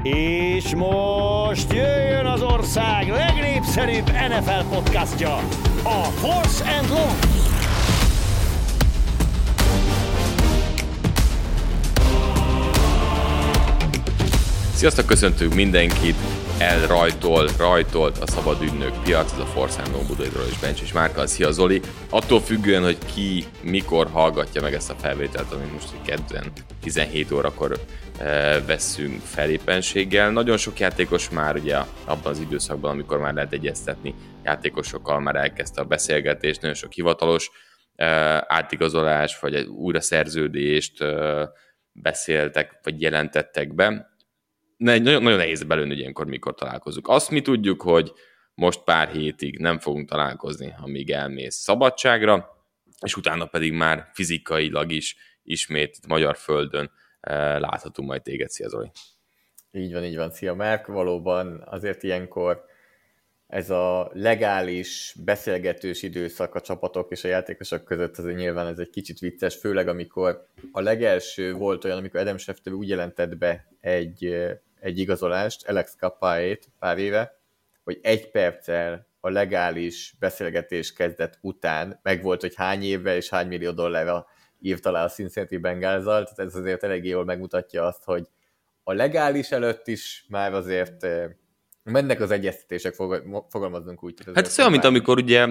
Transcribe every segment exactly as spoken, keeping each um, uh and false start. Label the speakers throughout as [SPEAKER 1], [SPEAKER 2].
[SPEAKER 1] És most jöjjön az ország legnépszerűbb en ef el podcastja, a Force and Long.
[SPEAKER 2] Sziasztok, köszöntünk mindenkit! Elrajtol, rajtolt a szabad ügynök piac, ez a Force and Long Budai és Bencs és Márka. Szia Zoli! Attól függően, hogy ki, mikor hallgatja meg ezt a felvételt, amit most kedden tizenhét órakor e, veszünk fel éppenséggel. Nagyon sok játékos már ugye abban az időszakban, amikor már lehet egyeztetni játékosokkal, már elkezdte a beszélgetést, nagyon sok hivatalos e, átigazolás, vagy egy újra szerződést e, beszéltek, vagy jelentettek be. Ne, nagyon, nagyon nehéz belőni, hogy ilyenkor mikor találkozunk. Azt mi tudjuk, hogy most pár hétig nem fogunk találkozni, amíg elmész szabadságra, és utána pedig már fizikailag is ismét magyar földön eh, láthatunk majd téged. Szia Zoli!
[SPEAKER 3] Így van, így van. Szia Márk! Valóban azért ilyenkor ez a legális beszélgetős időszak a csapatok és a játékosok között, azért nyilván ez egy kicsit vicces, főleg amikor a legelső volt olyan, amikor Adam Schefter úgy jelentett be egy, egy igazolást, Alex Cappaét pár éve, hogy egy perccel a legális beszélgetés kezdet után megvolt, hogy hány évvel és hány millió dollárra írt alá a Cincinnati Bengalzzal, tehát ez azért eléggé jól megmutatja azt, hogy a legális előtt is már azért mennek az egyeztetések, fogalmaznunk úgy.
[SPEAKER 2] Hát ez olyan, mint amikor ugye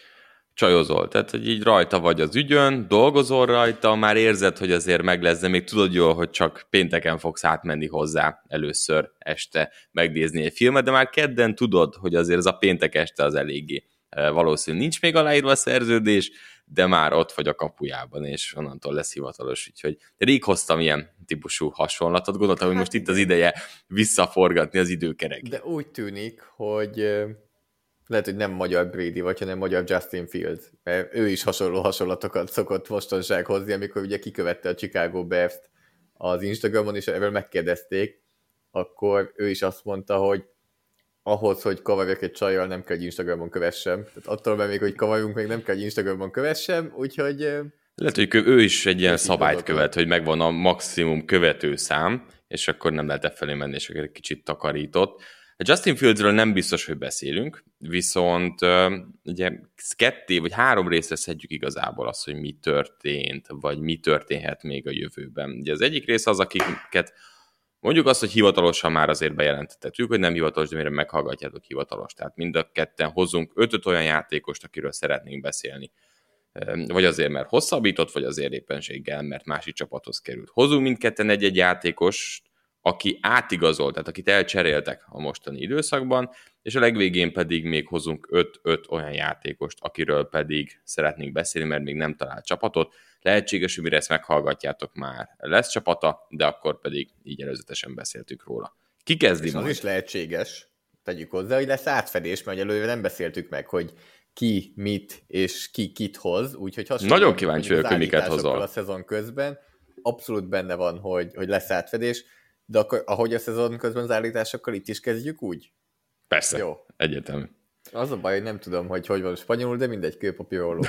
[SPEAKER 2] csajozol, tehát hogy így rajta vagy az ügyön, dolgozol rajta, már érzed, hogy azért meg lesz, de még tudod jól, hogy csak pénteken fogsz átmenni hozzá először este megnézni egy filmet, de már kedden tudod, hogy azért ez a péntek este az eléggé valószínű. Nincs még aláírva a szerződés, de már ott vagy a kapujában, és onnantól lesz hivatalos. Úgyhogy rég hoztam ilyen típusú hasonlatot, gondoltam, hogy most itt az ideje visszaforgatni az időkerek.
[SPEAKER 3] De úgy tűnik, hogy lehet, hogy nem magyar Brady vagy, hanem magyar Justin Fields, mert ő is hasonló hasonlatokat szokott mostanság hozni, amikor ugye kikövette a Chicago Bears-t az Instagramon, és erről megkérdezték, akkor ő is azt mondta, hogy ahhoz, hogy kavarjak egy csajjal, nem kell, hogy Instagramon kövessem. Tehát attól, mert még, hogy kavarjunk, még nem kell, hogy Instagramon kövessem, úgyhogy...
[SPEAKER 2] Lehet, hogy ő is egy ilyen szabályt követ, hogy megvan a maximum követőszám, és akkor nem lehet e felé menni, és akkor egy kicsit takarított. A Justin Fieldsről nem biztos, hogy beszélünk, viszont ugye ketté vagy három részre szedjük igazából azt, hogy mi történt, vagy mi történhet még a jövőben. Ugye az egyik rész az, akiket mondjuk azt, hogy hivatalosan már azért bejelentettük, hogy nem hivatalos, de mire meghallgatjátok hivatalos. Tehát mind a ketten hozzunk ötöt olyan játékost, akiről szeretnénk beszélni. Vagy azért, mert hosszabbított, vagy azért éppenséggel, mert másik csapathoz került. Hozunk mindketten egy-egy játékost, aki átigazolt, tehát akit elcseréltek a mostani időszakban, és a legvégén pedig még hozunk öt-öt olyan játékost, akiről pedig szeretnénk beszélni, mert még nem talált csapatot. Lehetséges, hogy mire ezt meghallgatjátok, már lesz csapata, de akkor pedig így előzetesen beszéltük róla. Ki kezdi
[SPEAKER 3] majd? Az is lehetséges, tegyük hozzá, hogy lesz átfedés, mert előre nem beszéltük meg, hogy ki mit és ki kit hoz, úgyhogy hasonlóan...
[SPEAKER 2] Nagyon kíváncsi vagyok, hogy miket hozol.
[SPEAKER 3] A szezon közben abszolút benne van, hogy, hogy lesz átfedés, de akkor, ahogy a szezon közben az állításokkal itt is kezdjük úgy?
[SPEAKER 2] Persze, jó. Egyetemű.
[SPEAKER 3] Az a baj, hogy nem tudom, hogy hogy van spanyolul, de mindegy, kőpapíroló.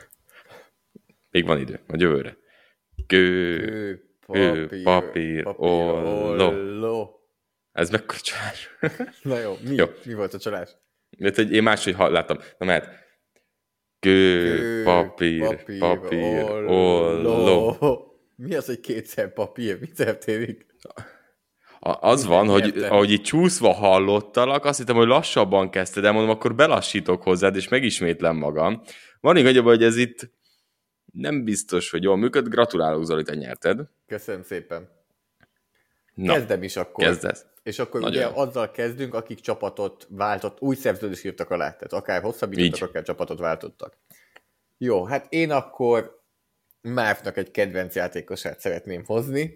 [SPEAKER 2] Még van idő, a jövőre. Kő, kő, papír, papír, olló. Ez mekkora csalás?
[SPEAKER 3] Na jó, mi, jó. mi volt a csalás?
[SPEAKER 2] Mert én máshogy láttam. Na mehet. Kő, kő papír, papír, papír olló.
[SPEAKER 3] olló. Mi az, hogy kétszer papír? Mi történik?
[SPEAKER 2] Az van, hogy ahogy így csúszva hallottalak, azt hittem, hogy lassabban kezdted, de mondom, akkor belassítok hozzád, és megismétlem magam. Van igazán, hogy ez itt nem biztos, hogy jól működ. Gratulálok, Zoli, te nyerted.
[SPEAKER 3] Köszönöm szépen.
[SPEAKER 2] Na,
[SPEAKER 3] kezdem is akkor.
[SPEAKER 2] Kezdesz.
[SPEAKER 3] És akkor
[SPEAKER 2] Nagyon
[SPEAKER 3] ugye
[SPEAKER 2] jó.
[SPEAKER 3] Azzal kezdünk, akik csapatot váltott, új szerződést írtak alá, tehát akár hosszabbítottak,
[SPEAKER 2] Így.
[SPEAKER 3] akár csapatot váltottak. Jó, hát én akkor Márknak egy kedvenc játékosát szeretném hozni,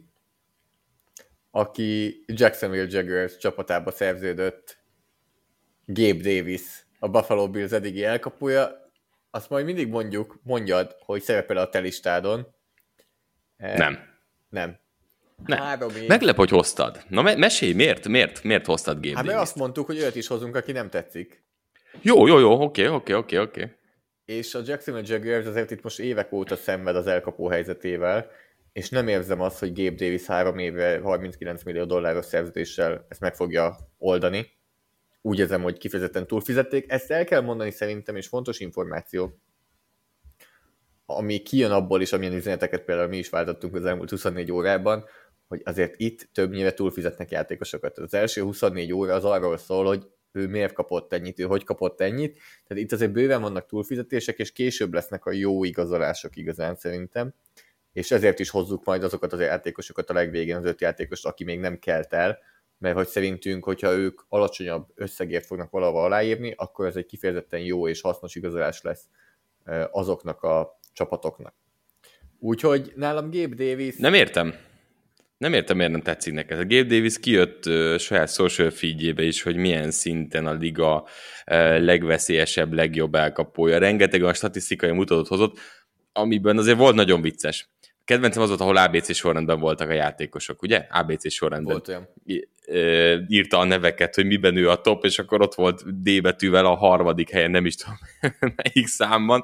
[SPEAKER 3] aki Jacksonville Jaguars csapatába szerződött, Gabe Davis, a Buffalo Bills eddigi elkapója. Azt majd mindig mondjuk, mondjad, hogy szerepel a te listádon.
[SPEAKER 2] Nem.
[SPEAKER 3] Nem.
[SPEAKER 2] Nem. Meglep, hogy hoztad. Na me- mesélj, miért? Miért? Miért hoztad Gabe
[SPEAKER 3] Hát
[SPEAKER 2] Davis-t?
[SPEAKER 3] mert azt mondtuk, hogy olyat is hozunk, aki nem tetszik.
[SPEAKER 2] Jó, jó, jó, oké, oké, oké, oké.
[SPEAKER 3] És a Jacksonville Jaguars azért itt most évek óta szenved az elkapó helyzetével, és nem érzem azt, hogy Gabe Davis három évre harminckilenc millió dolláros szerződéssel ezt meg fogja oldani. Úgy érzem, hogy kifejezetten túlfizették. Ezt el kell mondani szerintem, és fontos információ, ami kijön abból is, amilyen üzeneteket például mi is váltottunk az elmúlt huszonnégy órában, hogy azért itt többnyire túlfizetnek játékosokat. Az első huszonnégy óra az arról szól, hogy ő miért kapott ennyit, ő hogy kapott ennyit. Tehát itt azért bőven vannak túlfizetések, és később lesznek a jó igazolások igazán szerintem. És ezért is hozzuk majd azokat az játékosokat a legvégén, az öt játékost, aki még nem kelt el, mert hogy szerintünk, hogyha ők alacsonyabb összegért fognak valahol aláírni, akkor ez egy kifejezetten jó és hasznos igazolás lesz azoknak a csapatoknak. Úgyhogy nálam Gabe Davis...
[SPEAKER 2] Nem értem. Nem értem, miért nem tetszik neked. A Gabe Davis kijött uh, saját social feedjébe is, hogy milyen szinten a liga uh, legveszélyesebb, legjobb elkapója. Rengeteg a statisztikai mutatót hozott, amiben azért volt nagyon vicces. A kedvencem az volt, ahol á bé cé sorrendben voltak a játékosok, ugye? á bé cé sorrendben.
[SPEAKER 3] Volt olyan.
[SPEAKER 2] Írta a neveket, hogy miben ő a top, és akkor ott volt D betűvel a harmadik helyen, nem is tudom melyik számban.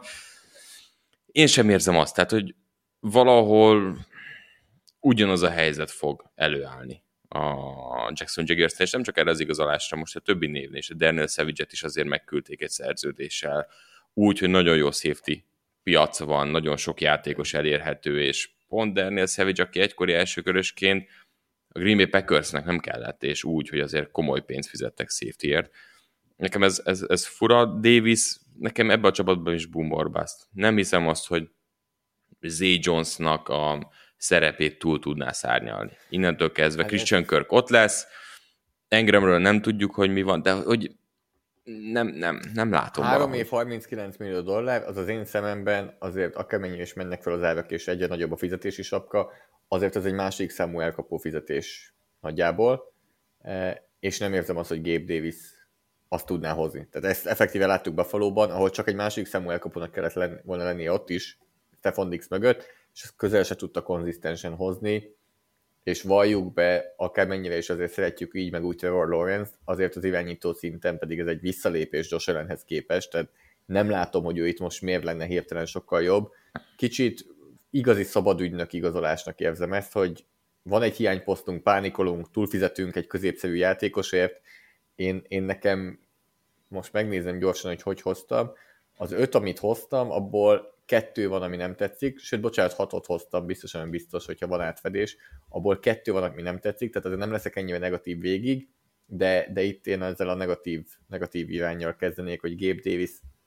[SPEAKER 2] Én sem érzem azt, tehát, hogy valahol ugyanaz a helyzet fog előállni a Jackson Jaguars, és nem csak erre az igazolásra, most a többi névnél, és a Darnell Savage-et is azért megküldték egy szerződéssel, úgy, hogy nagyon jó safety piac van, nagyon sok játékos elérhető, és pont Darnell Savage, aki egykori elsőkörösként a Green Bay Packersnek nem kellett, és úgy, hogy azért komoly pénzt fizettek safetyért. Nekem ez, ez, ez fura. Davis, nekem ebben a csapatban is boom or bust. Nem hiszem azt, hogy Zay Jonesnak a szerepét túl tudná szárnyalni. Innentől kezdve hát Christian Kirk ott lesz, Engramről nem tudjuk, hogy mi van, de hogy nem, nem, nem látom.
[SPEAKER 3] Három év harminckilenc millió dollár, az az én szememben azért akármennyi is mennek fel az árak, és egyre nagyobb a fizetési sapka, azért az egy másik számú elkapó fizetés nagyjából, és nem érzem azt, hogy Gabe Davis azt tudná hozni. Tehát ezt effektíve láttuk Buffalo-ban, ahol csak egy másik számú elkapónak kellett lenni, volna lennie ott is, Stefon Diggs mögött, és közel se tudta konzisztensen hozni, és valljuk be, akármennyire is azért szeretjük így, meg úgy Trevor Lawrence, azért az irányító szinten pedig ez egy visszalépés Josh Allenhez képest, tehát nem látom, hogy ő itt most miért lenne hirtelen sokkal jobb. Kicsit igazi szabadügynök igazolásnak érzem ezt, hogy van egy hiányposztunk, pánikolunk, túlfizetünk egy középszerű játékosért. Én, én nekem most megnézem gyorsan, hogy hogy hoztam. Az öt, amit hoztam, abból kettő van, ami nem tetszik, sőt, bocsánat, hatot hoztam, biztosan biztos, hogyha van átfedés, abból kettő van, ami nem tetszik, tehát azért nem leszek ennyire negatív végig, de, de itt én ezzel a negatív, negatív iránnyal kezdenék, hogy Gabe Davis,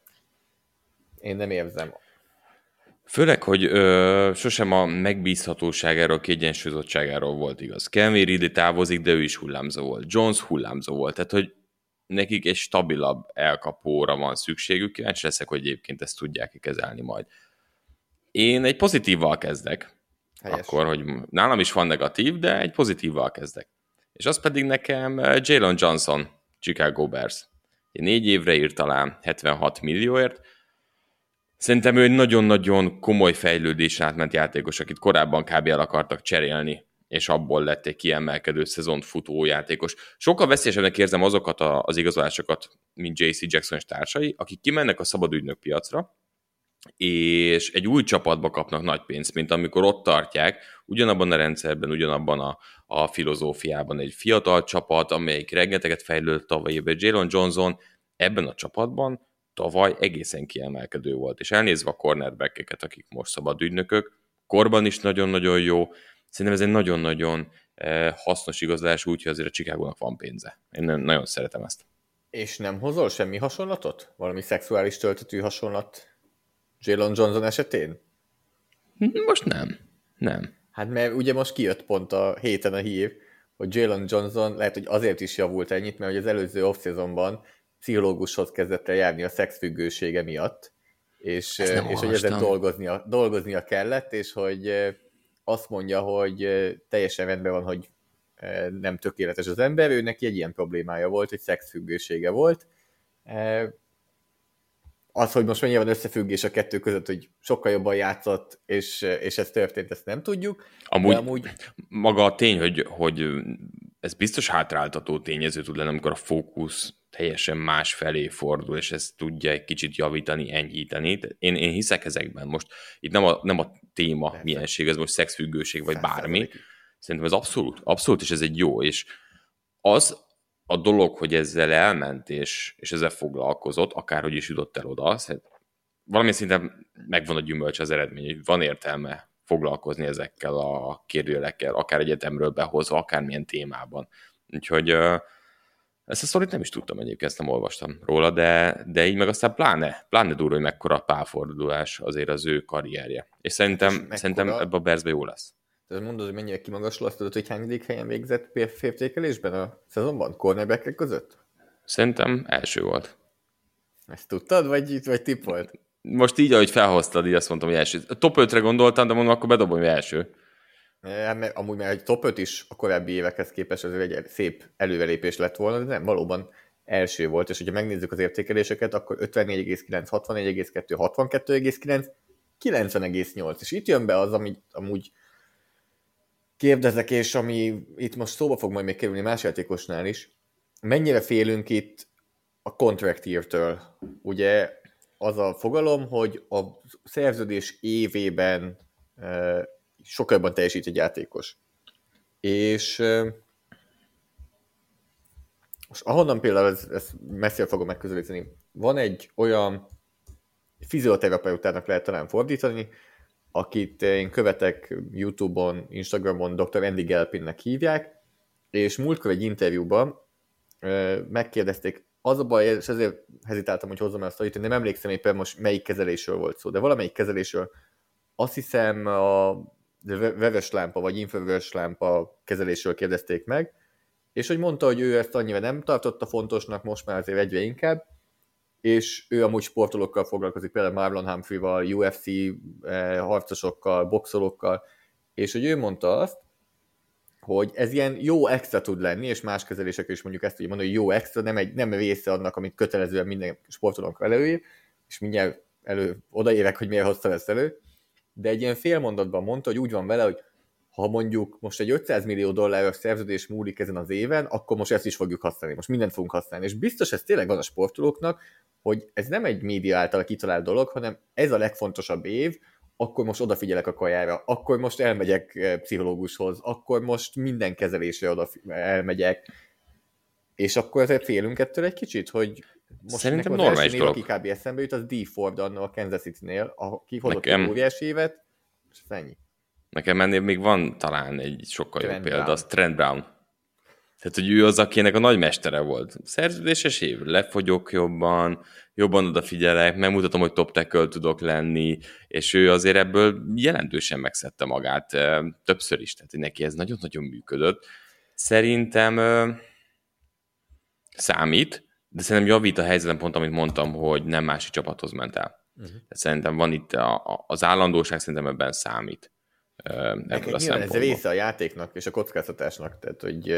[SPEAKER 3] én nem érzem.
[SPEAKER 2] Főleg, hogy ö, sosem a megbízhatóságáról, kiegyensúlyozottságáról volt igaz. Calvin Ridley távozik, de ő is hullámzó volt. Jones hullámzó volt, tehát hogy nekik egy stabilabb elkapóra van szükségük, kíváncsi leszek, hogy egyébként ezt tudják kezelni majd. Én egy pozitívval kezdek, helyes. Akkor, hogy nálam is van negatív, de egy pozitívval kezdek. És az pedig nekem Jalen Johnson, Chicago Bears. Négy évre írt alá hetvenhat millióért. Szerintem ő egy nagyon-nagyon komoly fejlődésen átment játékos, akit korábban kb. El akartak cserélni, és abból lett egy kiemelkedő szezont futó játékos. Sokkal veszélyesebbnek érzem azokat az igazolásokat, mint jé cé Jackson és társai, akik kimennek a szabadügynök piacra, és egy új csapatba kapnak nagy pénzt, mint amikor ott tartják, ugyanabban a rendszerben, ugyanabban a, a filozófiában egy fiatal csapat, amelyik rengeteget fejlődött tavaly évben. Jalen Johnson ebben a csapatban tavaly egészen kiemelkedő volt, és elnézve a cornerback-eket, akik most szabadügynökök, korban is nagyon-nagyon jó. Szerintem ez egy nagyon-nagyon eh, hasznos igazolás, úgyhogy azért a Chicagónak van pénze. Én nagyon szeretem ezt.
[SPEAKER 3] És nem hozol semmi hasonlatot? Valami szexuális töltetű hasonlat Jalen Johnson esetén?
[SPEAKER 2] Most nem. Nem.
[SPEAKER 3] Hát mert ugye most kijött pont a héten a hír, hogy Jalen Johnson lehet, hogy azért is javult ennyit, mert hogy az előző off-seasonban pszichológushoz kezdett el járni a szexfüggősége miatt, és, és hogy ezen dolgoznia, dolgoznia kellett, és hogy azt mondja, hogy teljesen rendben van, hogy nem tökéletes az ember, ő neki egy ilyen problémája volt, hogy szexfüggősége volt. Az, hogy most mennyire van összefüggés a kettő között, hogy sokkal jobban játszott, és, és ez történt, ezt nem tudjuk.
[SPEAKER 2] Amúgy, amúgy... maga a tény, hogy, hogy ez biztos hátráltató tényező tud lenni, amikor a fókusz teljesen más felé fordul, és ezt tudja egy kicsit javítani, enyhíteni. Én, én hiszek ezekben. Most itt nem a, nem a téma Persze. milyenség, ez most szexfüggőség, vagy bármi. Szerintem ez abszolút, abszolút, és ez egy jó, és az a dolog, hogy ezzel elment, és, és ezzel foglalkozott, akárhogy is jutott el oda, valamilyen szinten megvan a gyümölcs az eredmény, hogy van értelme foglalkozni ezekkel a kérdőjelekkel, akár egyetemről behozva, akármilyen témában. Úgyhogy ezt a sztorit nem is tudtam egyébként, ezt nem olvastam róla, de, de így meg aztán pláne, pláne durva, hogy mekkora pálfordulás azért az ő karrierje. És szerintem, és szerintem ebben a Bearsben jó lesz.
[SPEAKER 3] Tehát mondod, hogy mennyire kimagasló, azt tudod, hogy hányadik helyen végzett értékelésben a szezonban, cornerback-ek között?
[SPEAKER 2] Szerintem első volt.
[SPEAKER 3] Ezt tudtad, vagy, vagy tipp volt?
[SPEAKER 2] Most így, ahogy felhoztad, így azt mondtam, hogy első. Top ötre gondoltam, de mondom, akkor bedobom, hogy első.
[SPEAKER 3] Mert, amúgy már egy top öt is a korábbi évekhez képest azért egy szép előrelépés lett volna, de nem, valóban első volt, és hogyha megnézzük az értékeléseket, akkor ötvennégy egész kilenc, hatvannégy egész kettő, hatvankettő egész kilenc, kilencven egész nyolc, és itt jön be az, amit amúgy kérdezek, és ami itt most szóba fog majd még kerülni más játékosnál is, mennyire félünk itt a contract year-től? Ugye az a fogalom, hogy a szerződés évében e, sokkal jobban teljesít egy játékos. És e, most ahonnan például, ezt, ezt messzire fogom megközelíteni, van egy olyan fizioterapeutának lehet talán fordítani, akit én követek YouTube-on, Instagramon, doktor Andy Galpinnek hívják, és múltkor egy interjúban e, megkérdezték, az a baj, és ezért hezitáltam, hogy hozzam el azt, hogy nem emlékszem éppen most melyik kezelésről volt szó, de valamelyik kezelésről, azt hiszem a veves lámpa, vagy infravörös lámpa kezelésről kérdezték meg, és hogy mondta, hogy ő ezt annyira nem tartotta fontosnak, most már azért egyre inkább, és ő amúgy sportolókkal foglalkozik, például Marlon Humphrey-val, U F C harcosokkal, boxolókkal, és hogy ő mondta azt, hogy ez ilyen jó extra tud lenni, és más kezelések is mondjuk ezt tudja mondani, hogy jó extra, nem, egy, nem része annak, amit kötelezően minden sportolónk előír, és mindjárt elő, odaérek, hogy miért hozta ezt elő, de egy ilyen félmondatban mondta, hogy úgy van vele, hogy ha mondjuk most egy ötszáz millió dolláros szerződés múlik ezen az éven, akkor most ezt is fogjuk használni, most mindent fogunk használni. És biztos ez tényleg van a sportolóknak, hogy ez nem egy média által kitalált dolog, hanem ez a legfontosabb év, akkor most odafigyelek a kajára, akkor most elmegyek pszichológushoz, akkor most minden kezelésre oda elmegyek, és akkor ezért félünk ettől egy kicsit, hogy most
[SPEAKER 2] szerintem
[SPEAKER 3] az
[SPEAKER 2] normális
[SPEAKER 3] első név,
[SPEAKER 2] dolog.
[SPEAKER 3] aki kb. Eszembe jut, az D. Ford annak a Kansas City-nél, aki hozott
[SPEAKER 2] Nekem...
[SPEAKER 3] egy óriás évet, és ennyi.
[SPEAKER 2] Nekem ennél még van talán egy sokkal
[SPEAKER 3] Trent
[SPEAKER 2] jobb példa,
[SPEAKER 3] Brown.
[SPEAKER 2] az Trent Brown. Tehát, hogy ő az, akinek a nagy mestere volt. Szerződéses év, lefogyok jobban, jobban odafigyelek, megmutatom, hogy top tackle tudok lenni, és ő azért ebből jelentősen megszedte magát többször is, tehát neki ez nagyon-nagyon működött. Szerintem számít, de szerintem javít a helyzetem pont, amit mondtam, hogy nem másik csapathoz ment el. Uh-huh. Szerintem van itt a, a, az állandóság, szerintem ebben számít. Ebből a
[SPEAKER 3] ez része a játéknak és a kockáztatásnak, tehát hogy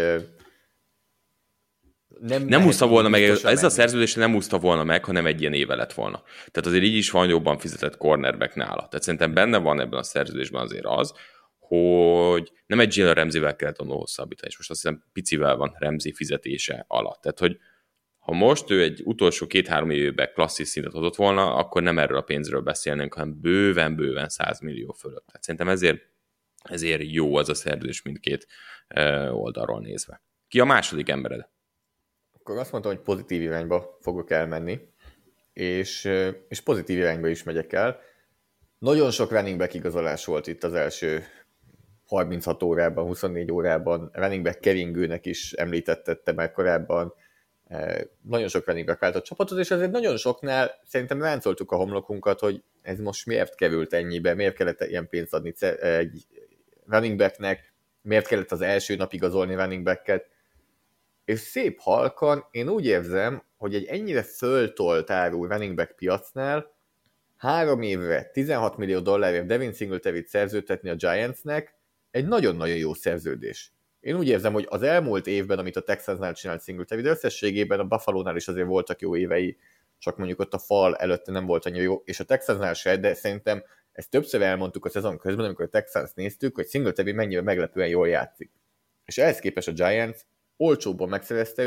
[SPEAKER 3] nem,
[SPEAKER 2] nem úszta volna meg, ez a szerződés nem úszta volna meg, hanem egy ilyen éve lett volna. Tehát azért így is van jobban fizetett cornerback nála. Tehát szerintem benne van ebben a szerződésben azért az, hogy nem egy Jalen Ramsey-vel kellett volna hosszabbítani, és most azt hiszem picivel van Ramsey fizetése alatt. Tehát, hogy ha most ő egy utolsó két-három évben klasszis szintet hozott volna, akkor nem erről a pénzről beszélnénk, hanem bőven-bőven száz millió fölött. Tehát szerintem ezért, ezért jó az a szerződés mindkét oldalról nézve. Ki a második embered?
[SPEAKER 3] Akkor azt mondtam, hogy pozitív irányba fogok elmenni, és, és pozitív irányba is megyek el. Nagyon sok running back igazolás volt itt az első harminchat órában, huszonnégy órában. Running back keringőnek is említettem már korábban. Nagyon sok running back vált a csapatot, és azért nagyon soknál szerintem ráncoltuk a homlokunkat, hogy ez most miért került ennyibe, miért kellett ilyen pénzt adni egy running backnek, miért kellett az első nap igazolni running backet, és szép halkan én úgy érzem, hogy egy ennyire föltolt áru running back piacnál három évre tizenhat millió dollárért Devin Singletaryt szerződtetni a Giantsnek egy nagyon-nagyon jó szerződés. Én úgy érzem, hogy az elmúlt évben, amit a Texansnál csinált Singletary, de összességében a Buffalónál is azért voltak jó évei, csak mondjuk ott a fal előtte nem volt annyira jó, és a Texansnál se, de szerintem ezt többször elmondtuk a szezon közben, amikor a Texans néztük, hogy Singletary mennyire meglepően jól játszik. És ehhez képest a Giants olcsóbban megszerezte őt,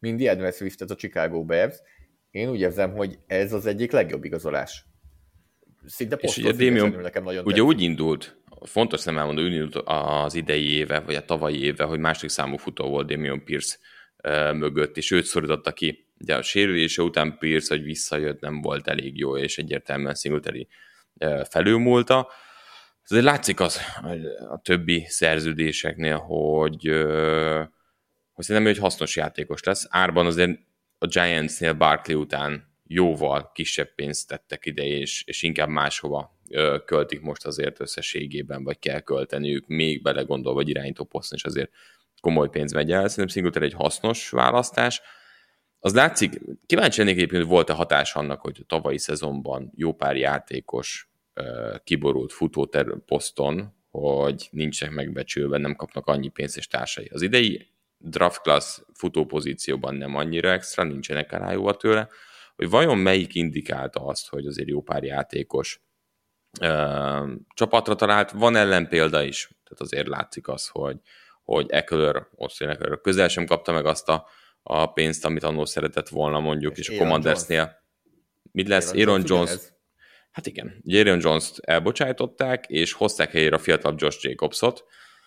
[SPEAKER 3] mint DeAndre Swiftet a Chicago Bears. Én úgy érzem, hogy ez az egyik legjobb igazolás. Szinte posztól függetlenül nekem nagyon
[SPEAKER 2] ugye tetszik. Úgy indult, fontos nem elmondani, úgy indult az idei éve, vagy a tavalyi éve, hogy második számú futó volt Dameon Pierce uh, mögött, és őt szorította ki. Ugye a sérülése után Pierce, hogy visszajött, nem volt elég jó, és egyértelműen Singletary uh, felülmúlta. Azért látszik az a többi szerződéseknél, hogy, uh, hogy szerintem ő egy hasznos játékos lesz. Árban azért a Giantsnél Barkley után jóval kisebb pénzt tettek ide, és, és inkább máshova ö, költik most azért összességében, vagy kell költeniük, még belegondolva, vagy irányító poszton is azért komoly pénz megy el. Szerintem Singletary egy hasznos választás. Az látszik, kíváncsi lennék egyébként, hogy volt-e hatás annak, hogy a tavalyi szezonban jó pár játékos ö, kiborult futóter poszton, hogy nincsenek megbecsülve, nem kapnak annyi pénzt és társai. Az idei draft class futópozícióban nem annyira extra, nincsenek elájóva tőle, hogy vajon melyik indikálta azt, hogy azért jó pár játékos ö, csapatra talált. Van ellenpélda is, tehát azért látszik az, hogy, hogy Eckler, Austin Eckler közel sem kapta meg azt a, a pénzt, amit annól szeretett volna mondjuk, és, és a Commandersnél. Mit lesz? Aaron, Aaron Jones. Jones hát igen, Aaron Jones-t elbocsájtották, és hozták helyére a fiatal Josh Jacobsot.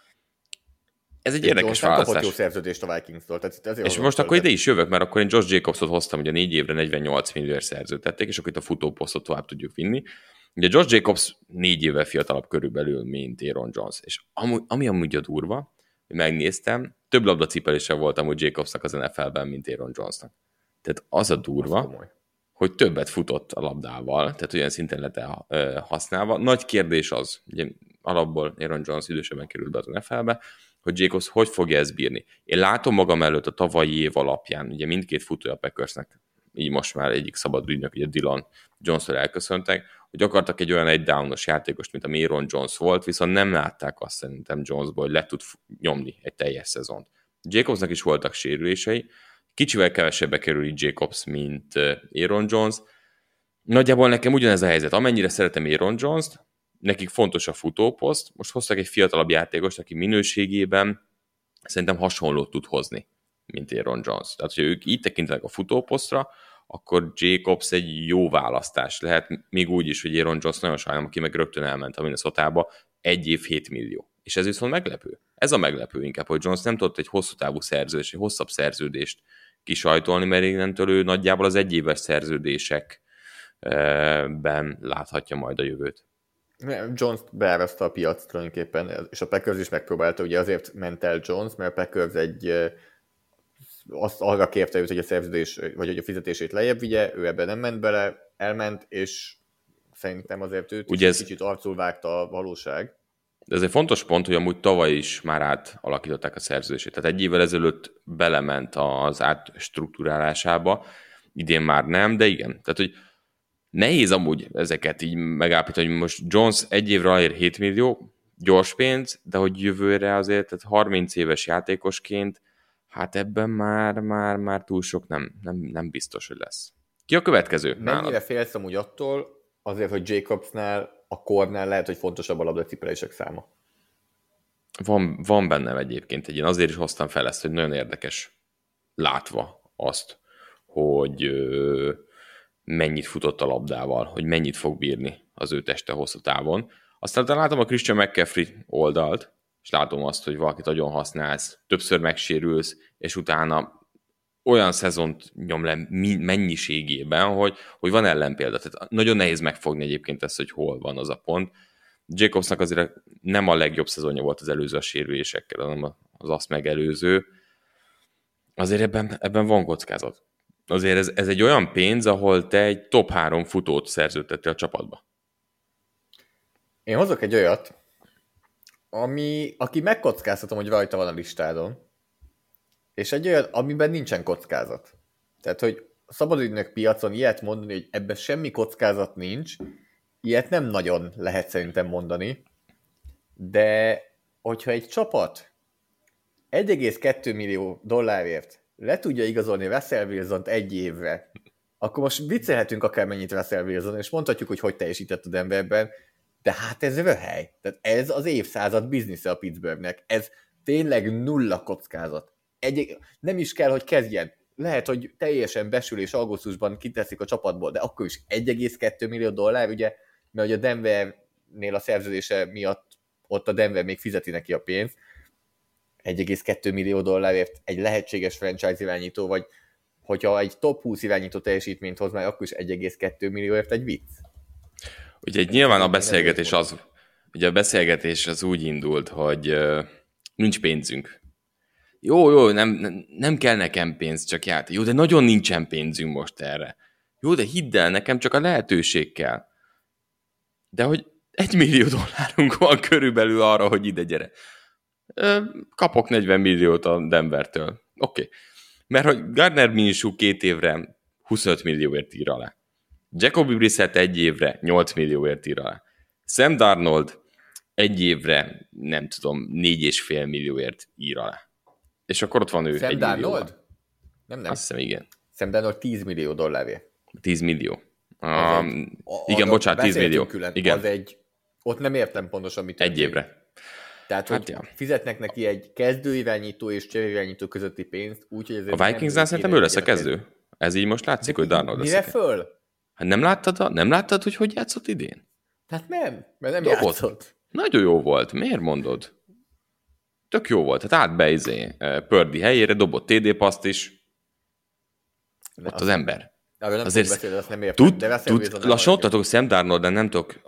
[SPEAKER 2] Ez egy érdekes
[SPEAKER 3] Jones
[SPEAKER 2] választás.
[SPEAKER 3] Kapott jó szerződést a Vikings-tól.
[SPEAKER 2] És most akkor ide is jövök, mert akkor én Josh Jacobsot hoztam, ugye négy évre negyvennyolc millióért szerződtették, és akkor itt a futóposztot tovább tudjuk vinni. Ugye Josh Jacobs négy évvel fiatalabb körülbelül, mint Aaron Jones. És ami, ami amúgy a durva, hogy megnéztem, több labdacipelése volt amúgy Jacobsnak az en ef el-ben, mint Aaron Jonesnak. Tehát az a durva, az hogy többet futott a labdával, tehát olyan szinten lett el használva. Nagy kérdés az, ugye alapból Aaron Jones idősebben került be az en ef el-be, hogy Jacobs hogy fogja ezt bírni. Én látom magam előtt a tavalyi év alapján, ugye mindkét futója a Packersnek, így most már egyik szabad ügynök, ugye Dillon Jones-tól elköszöntek, hogy akartak egy olyan egy downos játékost, mint a Aaron Jones volt, viszont nem látták azt szerintem Jonesból, hogy le tud nyomni egy teljes szezont. Jacobsnak is voltak sérülései, kicsivel kevesebbe kerül így Jacobs, mint Aaron Jones. Nagyjából nekem ugyanez a helyzet. Amennyire szeretem Aaron Jones-t, nekik fontos a futóposzt, most hoztak egy fiatalabb játékost, aki minőségében szerintem hasonlót tud hozni, mint Aaron Jones. Tehát, hogyha ők így tekintenek a futóposztra, akkor Jacobs egy jó választás lehet, még úgy is, hogy Aaron Jones nagyon sajnálom, aki meg rögtön elment a Minnesotába, egy év hét millió. És ez viszont meglepő. Ez a meglepő inkább, hogy Jones nem tudott egy hosszú távú szerződést, egy hosszabb szerződést kisajtolni, mert innentől ő nagyjából az egyéves szerződésekben láthatja majd a jövőt.
[SPEAKER 3] Jones beárazta a piac tulajdonképpen, és a Packers is megpróbálta, ugye azért ment el Jones, mert a Packers egy azt arra kérte őt, hogy a szerződés, vagy hogy a fizetését lejjebb vigye, ő ebben nem ment bele, elment, és szerintem azért őt ugye is ez... kicsit arcul vágta a valóság.
[SPEAKER 2] De ez egy fontos pont, hogy amúgy tavaly is már átalakították a szerződését. Tehát egy évvel ezelőtt belement az átstruktúrálásába, idén már nem, de igen. Tehát, hogy nehéz amúgy ezeket így megállapítani, hogy most Jones egy évre alér hét millió, gyors pénz, de hogy jövőre azért, tehát harminc éves játékosként, hát ebben már, már, már túl sok nem, nem, nem biztos, hogy lesz. Ki a következő?
[SPEAKER 3] Mennyire nálad? Félsz amúgy attól, azért, hogy Jacobsnál, a kornál lehet, hogy fontosabb a labdacipelések száma?
[SPEAKER 2] Van, van bennem egyébként egy, én azért is hoztam fel ezt, hogy nagyon érdekes látva azt, hogy ö, mennyit futott a labdával, hogy mennyit fog bírni az ő teste hosszú távon. Aztán látom a Christian McCaffrey oldalt, és látom azt, hogy valakit nagyon használsz, többször megsérülsz, és utána olyan szezont nyom le mennyiségében, hogy, hogy van ellenpélda. Tehát nagyon nehéz megfogni egyébként ezt, hogy hol van az a pont. Jacobsnak azért nem a legjobb szezonja volt az előző a sérülésekkel, hanem az azt megelőző. Azért ebben, ebben van kockázat. Azért ez, ez egy olyan pénz, ahol te egy top három futót szerződtettél a csapatba.
[SPEAKER 3] Én hozok egy olyat, ami, aki megkockáztatom, hogy rajta van a listádon, és egy olyan, amiben nincsen kockázat. Tehát, hogy a szabadügynök piacon ilyet mondani, hogy ebben semmi kockázat nincs, ilyet nem nagyon lehet szerintem mondani, de hogyha egy csapat egy egész kettő millió dollárért le tudja igazolni Russell Wilsont egy évre, akkor most viccelhetünk akármennyit Russell Wilson, és mondhatjuk, hogy hogy teljesített a Denverben, de hát ez röhely. Tehát ez az évszázad biznisze a Pittsburghnek. Ez tényleg nulla kockázat. Egy, nem is kell, hogy kezdjen. lehet, hogy teljesen besülés augusztusban kiteszik a csapatból, de akkor is egy egész kettő millió dollár, ugye, mert ugye a Denvernél a szerződése miatt ott a Denver még fizeti neki a pénzt, egy egész kettő millió dollárért egy lehetséges franchise irányító, vagy hogyha egy top húsz irányító teljesítményt hoz már, akkor is egy egész kettő millióért egy vicc.
[SPEAKER 2] Ugye nyilván a beszélgetés az, ugye a beszélgetés az úgy indult, hogy uh, nincs pénzünk. Jó, jó, nem, nem, nem kell nekem pénz, csak játék. Jó, de nagyon nincsen pénzünk most erre. Jó, de hidd el, nekem csak a lehetőség kell. De hogy egy millió dollárunk van körülbelül arra, hogy ide gyere. Kapok negyven milliót a Denvertől. Oké. Okay. Mert hogy Gardner Minshew két évre huszonöt millióért ír alá. Jacoby Brissett egy évre nyolc millióért ír alá. Sam Darnold egy évre, nem tudom, négy és fél millióért ír alá. És akkor ott van ő
[SPEAKER 3] Sam
[SPEAKER 2] egy
[SPEAKER 3] Darnold? Nem, nem.
[SPEAKER 2] Azt hiszem, igen.
[SPEAKER 3] Sam Darnold tíz millió dollárért.
[SPEAKER 2] tíz millió. Um,
[SPEAKER 3] egy,
[SPEAKER 2] igen, bocsánat, tíz millió.
[SPEAKER 3] Külön,
[SPEAKER 2] igen.
[SPEAKER 3] Az egy, ott nem értem pontosan, mit
[SPEAKER 2] Egy évre.
[SPEAKER 3] Tehát, hát hogy ja. fizetnek neki egy kezdőirányító és cseréirányító közötti pénzt, úgyhogy ez
[SPEAKER 2] a Vikingsnál szerintem ő lesz a kezdő. Ez így most látszik, de hogy Darnold lesz.
[SPEAKER 3] Mire föl?
[SPEAKER 2] Hát nem láttad, nem láttad, hogy hogy játszott idén?
[SPEAKER 3] Hát nem, mert nem
[SPEAKER 2] Dobott.
[SPEAKER 3] játszott.
[SPEAKER 2] Nagyon jó volt. Miért mondod? Tök jó volt. Hát át be izé, Purdy helyére, dobott té dé paszt is. De ott az, az ember.
[SPEAKER 3] Nem azért beszélni, azt nem értem.
[SPEAKER 2] Tud, de tud, lassan ott adok Sam Darnold, de nem tudok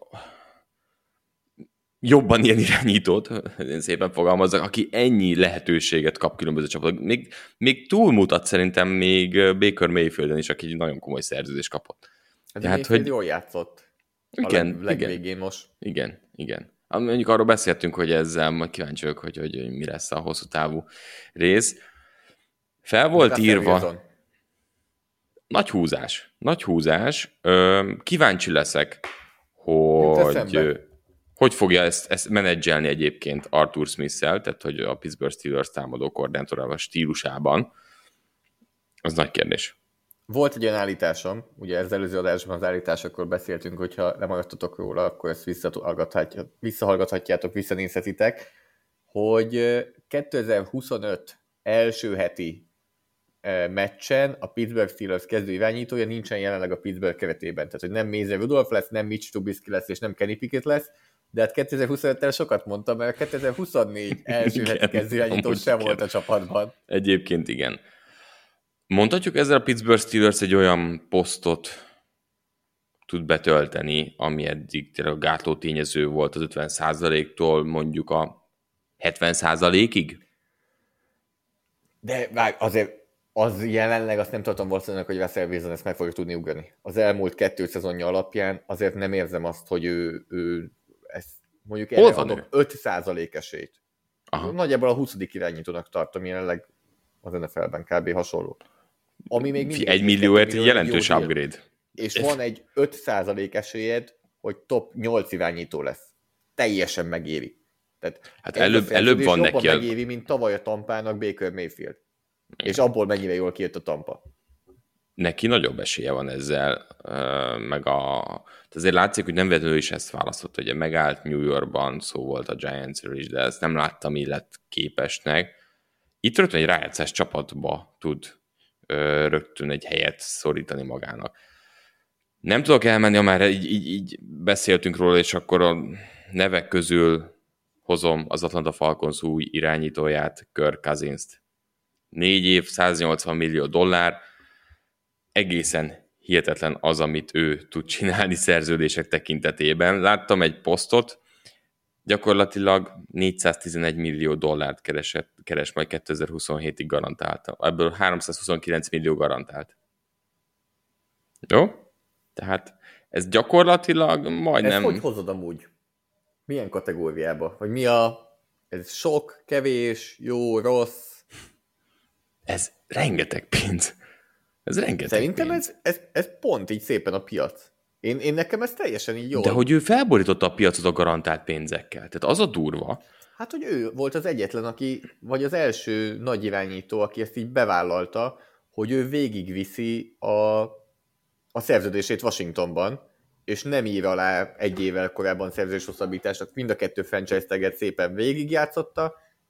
[SPEAKER 2] jobban ilyen irányítót, én szépen fogalmazzak, aki ennyi lehetőséget kap különböző csapatok. Még, még túlmutat szerintem még Baker Mayfielden is, aki egy nagyon komoly szerződést kapott.
[SPEAKER 3] Hát tehát, hogy jól játszott.
[SPEAKER 2] Igen,
[SPEAKER 3] a legvégén igen, most.
[SPEAKER 2] Igen, igen. Mondjuk arról beszéltünk, hogy ezzel majd kíváncsi vagyok, hogy, hogy mi lesz a hosszú távú rész. Fel volt írva... Nagy húzás. Nagy húzás. Ö, kíváncsi leszek, hogy hogy fogja ezt, ezt menedzselni egyébként Arthur Smith-szel, tehát hogy a Pittsburgh Steelers támadó koordinátorával stílusában. Az nagy kérdés.
[SPEAKER 3] Volt egy olyan állításom, ugye az előző adásban az állításokról beszéltünk, hogyha nem maradtatok róla, akkor ezt visszahallgathatjátok, visszanézhetitek, hogy kétezer-huszonöt első heti meccsen a Pittsburgh Steelers kezdő irányítója nincsen jelenleg a Pittsburgh keretében. Tehát, hogy nem Mason Rudolph lesz, nem Mitch Trubisky lesz, és nem Kenny Pickett lesz, de hát kétezer-huszonöttel sokat mondtam, mert kétezer-huszonnégy első heti kezdő irányító sem volt a csapatban.
[SPEAKER 2] Egyébként igen. Mondhatjuk ezzel a Pittsburgh Steelers egy olyan posztot tud betölteni, ami eddig tényleg gátló tényező volt az ötven százaléktól mondjuk a hetven százalékig?
[SPEAKER 3] De várj, azért az jelenleg azt nem tartom valószínűleg, hogy Russell Wilson ezt meg fogja tudni ugrani. Az elmúlt kettő szezonja alapján azért nem érzem azt, hogy ő, ő ezt mondjuk erre adok öt százalék esélyt. Aha. Nagyjából a huszadik irányítónak tartom jelenleg az en ef el-ben kb. Hasonló. Ami még mindig
[SPEAKER 2] egy millióért jelentős upgrade.
[SPEAKER 3] És van egy öt százalék esélyed, hogy top nyolc irányító lesz. Teljesen megéri. Tehát
[SPEAKER 2] hát előbb, előbb van neki.
[SPEAKER 3] Jobban megéri, mint tavaly a Tampának Baker Mayfield. Igen. És abból mennyire jól kijött a Tampa.
[SPEAKER 2] Neki nagyobb esélye van ezzel, meg a... azért látszik, hogy nem véletlenül is ezt választott, ugye megállt New Yorkban, szó volt a Giantsről is, de ezt nem láttam illet képesnek. Itt rögtön egy rájátszás csapatba tud rögtön egy helyet szorítani magának. Nem tudok elmenni, ha már így, így, így beszéltünk róla, és akkor a nevek közül hozom az Atlanta Falcons új irányítóját, Kirk Cousins-t. Négy év, száznyolcvan millió dollár, egészen hihetetlen az, amit ő tud csinálni szerződések tekintetében. Láttam egy posztot, gyakorlatilag négyszáztizenegy millió dollárt keresett, keres majd kétezer-huszonhétig garantálta. Ebből háromszázhuszonkilenc millió garantált. Jó? Tehát ez gyakorlatilag majdnem...
[SPEAKER 3] Ezt hogy hozod amúgy? Milyen kategóriába? Vagy mi a... Ez sok, kevés, jó, rossz?
[SPEAKER 2] Ez rengeteg pénz. Ez rengeteg
[SPEAKER 3] Szerintem
[SPEAKER 2] pénz.
[SPEAKER 3] Ez, ez, ez pont így szépen a piac. Én, én nekem ez teljesen így jó.
[SPEAKER 2] De hogy ő felborította a piacot a garantált pénzekkel. Tehát az a durva.
[SPEAKER 3] Hát, hogy ő volt az egyetlen, aki, vagy az első nagy irányító, aki ezt így bevállalta, hogy ő végigviszi a, a szerződését Washingtonban, és nem ír alá egy évvel korábban szerződés hosszabbításnak. Mind a kettő franchise taget szépen végigjátszotta,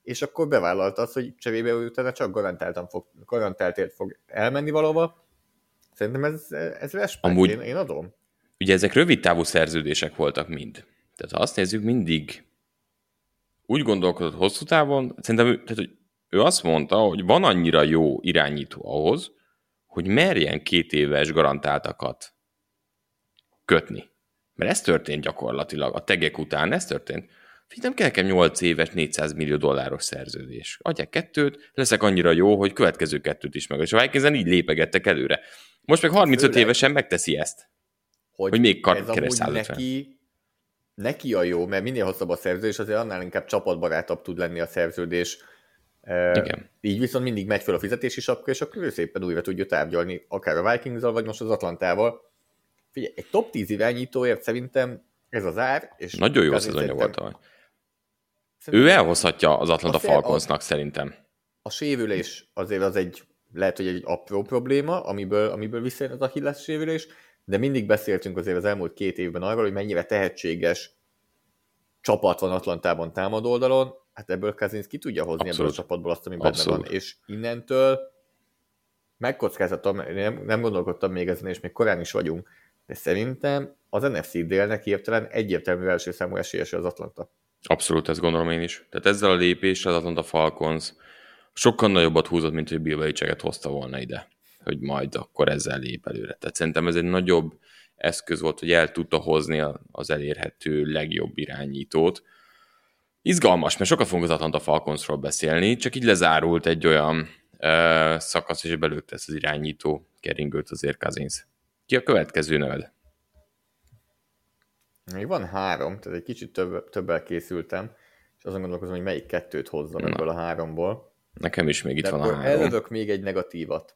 [SPEAKER 3] és akkor bevállalta azt, hogy cserébe utána csak garantáltan fog, garantáltért fog elmenni valahova. Szerintem ez, ez respekt,
[SPEAKER 2] Amúgy,
[SPEAKER 3] én, én adom.
[SPEAKER 2] Ugye ezek rövid távú szerződések voltak mind. Tehát ha azt nézzük, mindig úgy gondolkodott hosszú távon, szerintem ő, tehát, hogy ő azt mondta, hogy van annyira jó irányító ahhoz, hogy merjen két éves garantáltakat kötni. Mert ez történt gyakorlatilag, a tegek után ez történt. Nem kell nekem nyolc éves, négyszáz millió dolláros szerződés. Adják kettőt, leszek annyira jó, hogy következő kettőt is meg. És a Vikingsen így lépegettek előre. Most meg harmincöt Főleg, évesen megteszi ezt. Hogy, hogy még keres százötven.
[SPEAKER 3] Neki, neki a jó, mert minél hosszabb a szerződés, azért annál inkább csapatbarátabb tud lenni a szerződés.
[SPEAKER 2] Igen.
[SPEAKER 3] Így viszont mindig megy fel a fizetési sapka, és akkor ő szépen újra tudja tárgyalni, akár a Vikings-zal, vagy most az Atlantával. Figyelj, egy top tíz irányítóért szerintem ez az ár. És
[SPEAKER 2] nagyon jó szezonja volt tavaly. Ő elhozhatja az Atlanta Falconsnak szerintem.
[SPEAKER 3] A sérülés azért az egy, lehet, hogy egy apró probléma, amiből, amiből visszajön az Achilles sérülés, de mindig beszéltünk azért az elmúlt két évben arról, hogy mennyire tehetséges csapat van Atlantában támadó oldalon, hát ebből Cousins ki tudja hozni Abszolút. Ebből a csapatból azt, ami benne van. És innentől megkockáztatom, nem, nem gondolkodtam még ezen, és még korán is vagyunk, de szerintem az en ef cé délnek hirtelen egyértelmű első számú esélyese az Atlanta.
[SPEAKER 2] Abszolút, ezt gondolom én is. Tehát ezzel a lépéssel az Atlanta Falcons sokkal nagyobbat húzott, mint hogy Bill Belichicket hozta volna ide, hogy majd akkor ezzel lép előre. Tehát szerintem ez egy nagyobb eszköz volt, hogy el tudta hozni az elérhető legjobb irányítót. Izgalmas, mert sokat fogunk az Atlanta Falconsról beszélni, csak így lezárult egy olyan uh, szakasz, és belőtt ezt az irányító keringőt azért Cousins. Ki a következő neved?
[SPEAKER 3] Még van három, tehát egy kicsit több, többel készültem, és azon gondolkozom, hogy melyik kettőt hozzam Na. ebből a háromból.
[SPEAKER 2] Nekem is még itt
[SPEAKER 3] De
[SPEAKER 2] van a három.
[SPEAKER 3] Elővök még egy negatívat.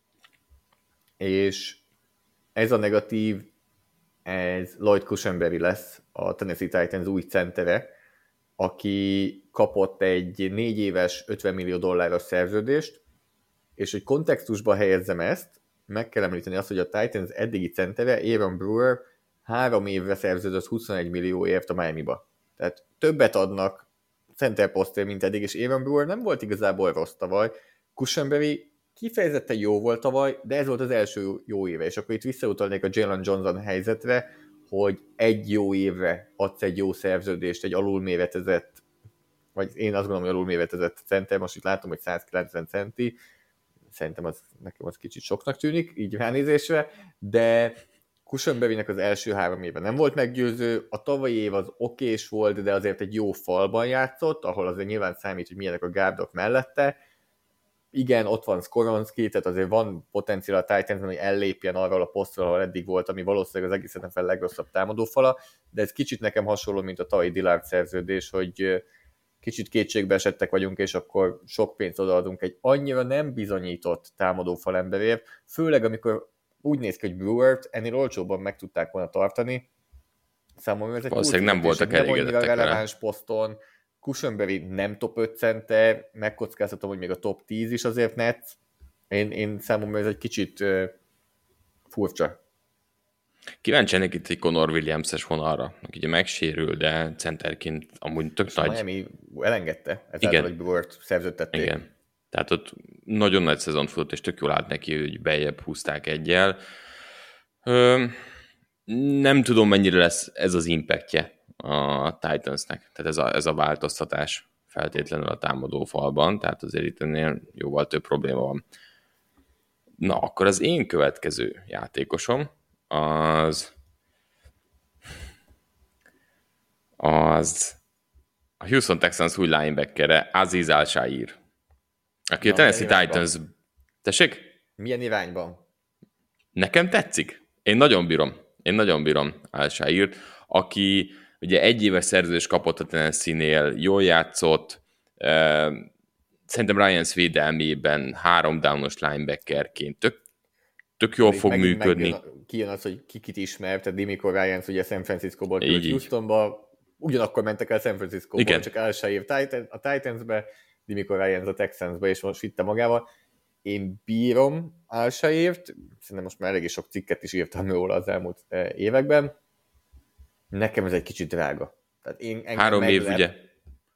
[SPEAKER 3] És ez a negatív, ez Lloyd Cushenberry lesz, a Tennessee Titans új centere, aki kapott egy négy éves, ötven millió dolláros szerződést, és hogy kontextusba helyezzem ezt, meg kell említeni azt, hogy a Titans eddigi centere, Aaron Brewer, három évre szerződött huszonegy millióért a Miami-ba. Tehát többet adnak center posztért, mint eddig, és Aaron Brewer nem volt igazából rossz tavaly. Cushenberry kifejezetten jó volt tavaly, de ez volt az első jó éve, és akkor itt visszautalnék a Jalen Johnson helyzetre, hogy egy jó évre adsz egy jó szerződést, egy alulméretezett, vagy én azt gondolom, hogy alulméretezett center, most itt látom, hogy száz kilencven centi, szerintem az, nekem az kicsit soknak tűnik, így ránézésre, de Cushenberrynek az első három éve nem volt meggyőző, a tavalyi év az okés volt, de azért egy jó falban játszott, ahol azért nyilván számít, hogy milyenek a gárdok mellette. Igen, ott van Skoronski, tehát azért van potenciál a Titansban, hogy ellépjen arról a posztról, ahol eddig volt, ami valószínűleg az egész en ef el legrosszabb támadófala, de ez kicsit nekem hasonló, mint a tavalyi Dillard szerződés, hogy kicsit kétségbe esettek vagyunk, és akkor sok pénzt odaadunk egy annyira nem bizonyított támadófal emberért, főleg amikor úgy néz ki, hogy Brewert ennél olcsóbban meg tudták volna tartani. Számomra ez egy
[SPEAKER 2] valószínűleg nem voltak elégedettek vele.
[SPEAKER 3] Releváns poszton. Cushenberry nem top öt center, megkockáztatom, hogy még a top tíz is azért net. Én, én számomra ez egy kicsit uh, furcsa.
[SPEAKER 2] Kíváncsi ennek itt egy Connor Williams-es vonalra, aki ugye megsérül, de centerként amúgy tök
[SPEAKER 3] és
[SPEAKER 2] nagy.
[SPEAKER 3] Miami elengedte, ezáltal, hogy Brewert szerződtették.
[SPEAKER 2] Igen. Tehát ott nagyon nagy szezont futott, és tök jól állt neki, hogy bejebb húzták egyel. Ö, nem tudom, mennyire lesz ez az impactje a Titansnek, tehát ez a, ez a változtatás feltétlenül a támadó falban, tehát azért itt ennél jóval több probléma van. Na, akkor az én következő játékosom az az a Houston Texans új linebackere, Azeez Al-Shaair, aki Na, a Tennessee Titans... Tessék?
[SPEAKER 3] Milyen irányban?
[SPEAKER 2] Nekem tetszik. Én nagyon bírom. Én nagyon bírom Al-Shaairt, aki ugye egy éves szerződést kapott a Tennessee-nél, jól játszott, szerintem Ryans védelmében három downos linebackerként tök, tök jól fog megint működni.
[SPEAKER 3] Megjön, kijön az, hogy kikit ismer, tehát Dimico Ryans ugye San Francisco-ból került Houstonba, ugyanakkor mentek el San Francisco-ból, Igen. csak Al-Shaair Titan, a Titansbe, Dimico Ryans a Texansbe, és most vitte magával. Én bírom Al-Shaairt, szerintem most már eléggé sok cikket is írtam róla az elmúlt években. Nekem ez egy kicsit drága. Tehát én,
[SPEAKER 2] Három év,
[SPEAKER 3] meglep,
[SPEAKER 2] ugye?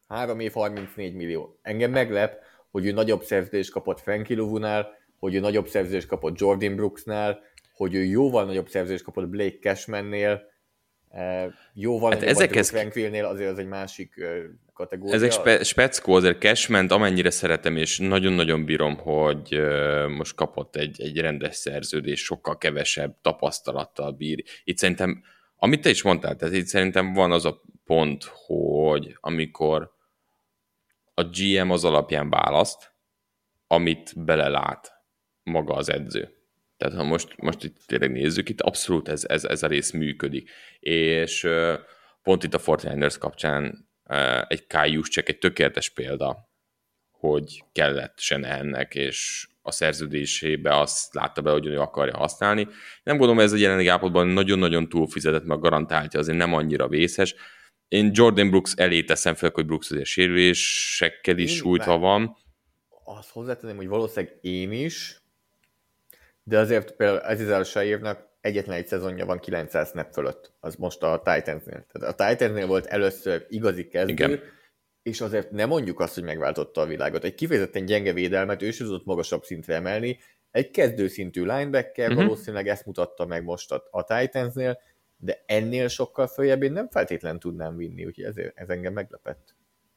[SPEAKER 3] Három év, harmincnégy millió. Engem meglep, hogy ő nagyobb szerződést kapott Frankie Louvu-nál, hogy ő nagyobb szerződést kapott Jordan Brooksnál, hogy ő jóval nagyobb szerződést kapott Blake Cashmannél, jóval
[SPEAKER 2] hát
[SPEAKER 3] nagyobb
[SPEAKER 2] ezek
[SPEAKER 3] a Frankville-nél, azért az egy másik kategória.
[SPEAKER 2] Ezek spe- speckó, azért Cashman-t amennyire szeretem, és nagyon-nagyon bírom, hogy most kapott egy, egy rendes szerződés, sokkal kevesebb tapasztalattal bír. Itt szerintem, amit te is mondtál, tehát itt szerintem van az a pont, hogy amikor a gé em az alapján választ, amit belelát maga az edző. Tehát ha most, most itt tényleg nézzük, itt abszolút ez, ez, ez a rész működik. És pont itt a negyvenkilencesek kapcsán egy Kyle Juszczyk egy tökéletes példa, hogy kellett Shanahannek, és a szerződésébe azt látta be, hogy ő akarja használni. Nem gondolom, hogy ez a jelenlegi állapotban nagyon-nagyon túlfizetett, meg garantáltja, azért nem annyira vészes. Én Jordan Brooks elé teszem fel, hogy Brooks azért sérülésekkel is sújtva van.
[SPEAKER 3] Azt hozzátenném, hogy valószínűleg én is, de azért például ez az évnek egyetlen egy szezonja van kilencszáz snap fölött, az most a Titansnél. Tehát a Titansnél volt először igazi kezdő, igen. És azért nem mondjuk azt, hogy megváltotta a világot. Egy kifejezetten gyenge védelmet ő sem tudott magasabb szintre emelni, egy kezdőszintű linebacker uh-huh. valószínűleg ezt mutatta meg most a, a Titansnél, de ennél sokkal följebb én nem feltétlen tudnám vinni, úgyhogy ezért, ez engem meglepett.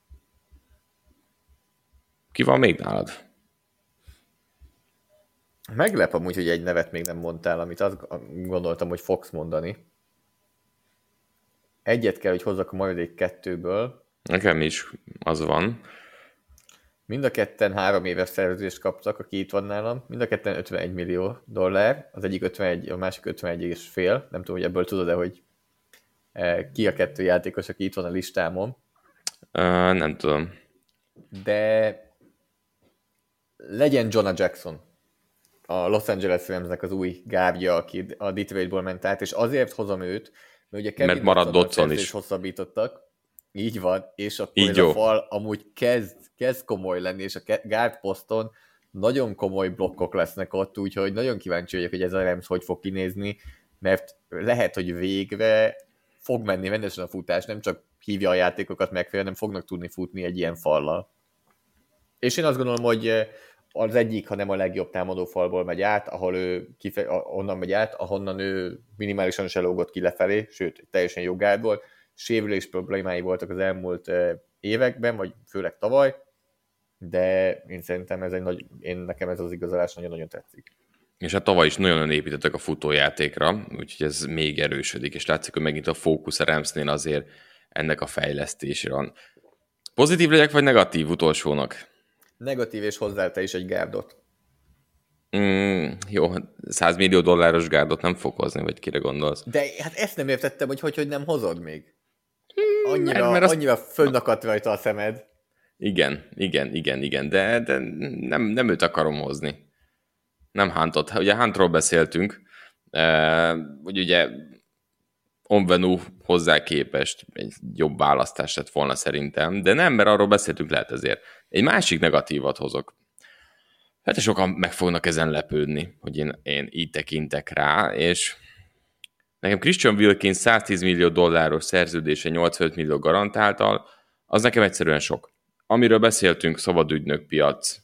[SPEAKER 2] Ki van még nálad?
[SPEAKER 3] Meglep amúgy, hogy egy nevet még nem mondtál, amit azt gondoltam, hogy fogsz mondani. Egyet kell, hogy hozzak a maradék kettőből.
[SPEAKER 2] Nekem is az van.
[SPEAKER 3] Mind a ketten három éves szerződést kaptak, aki itt van nálam. Mind a ketten ötvenegy millió dollár. Az egyik ötvenegy, a másik ötvenegy és fél. Nem tudom, hogy ebből tudod-e, hogy ki a kettő játékos, aki itt van a listámon.
[SPEAKER 2] Uh, nem tudom.
[SPEAKER 3] De legyen Jonah Jackson. A Los Angeles Ramsnek az új gábja, aki a Detroitból ment át, és azért hozom őt, mert ugye Kevin
[SPEAKER 2] mert maradt Dotson is.
[SPEAKER 3] Hosszabbítottak. Így van, és akkor
[SPEAKER 2] így
[SPEAKER 3] ez
[SPEAKER 2] jó.
[SPEAKER 3] A fal amúgy kezd, kezd komoly lenni, és a guard poszton nagyon komoly blokkok lesznek ott, úgyhogy nagyon kíváncsi vagyok, hogy ez a Rams hogy fog kinézni, mert lehet, hogy végre fog menni rendesen a futás, nem csak hívja a játékokat megfelelően, nem fognak tudni futni egy ilyen fallal. És én azt gondolom, hogy az egyik, ha nem a legjobb támadó falból megy át, ahol ő kife- onnan megy át, ahonnan ő minimálisan se lógott ki lefelé, sőt, teljesen jó guard volt. Sérülés problémái voltak az elmúlt években, vagy főleg tavaly, de én szerintem ez egy nagy, én nekem ez az igazolás nagyon-nagyon tetszik.
[SPEAKER 2] És hát tavaly is nagyon építettek a futójátékra, úgyhogy ez még erősödik, és látszik, hogy megint a fókusz a Ramsnél azért ennek a fejlesztésre van. Pozitív legyek, vagy negatív utolsónak?
[SPEAKER 3] Negatív, és hozzá te is egy gárdot.
[SPEAKER 2] Mm, jó, száz millió dolláros gárdot nem fog hozni, vagy kire gondolsz?
[SPEAKER 3] De hát ezt nem értettem, hogy hogy, hogy nem hozod még. Annyira,
[SPEAKER 2] mert, mert azt...
[SPEAKER 3] annyira fönnakadt rajta a szemed.
[SPEAKER 2] Igen, igen, igen, igen, de, de nem, nem őt akarom hozni. Nem Huntot. Ugye Huntról beszéltünk, hogy ugye Onvenu hozzá képest egy jobb választás lett volna szerintem, de nem, mert arról beszéltünk, lehet ezért. Egy másik negatívat hozok. Hát sokan meg fognak ezen lepődni, hogy én, én így tekintek rá, és nekem Christian Wilkins száztíz millió dolláros szerződése nyolcvanöt millió garantáltal, az nekem egyszerűen sok. Amiről beszéltünk, szabadügynök piac,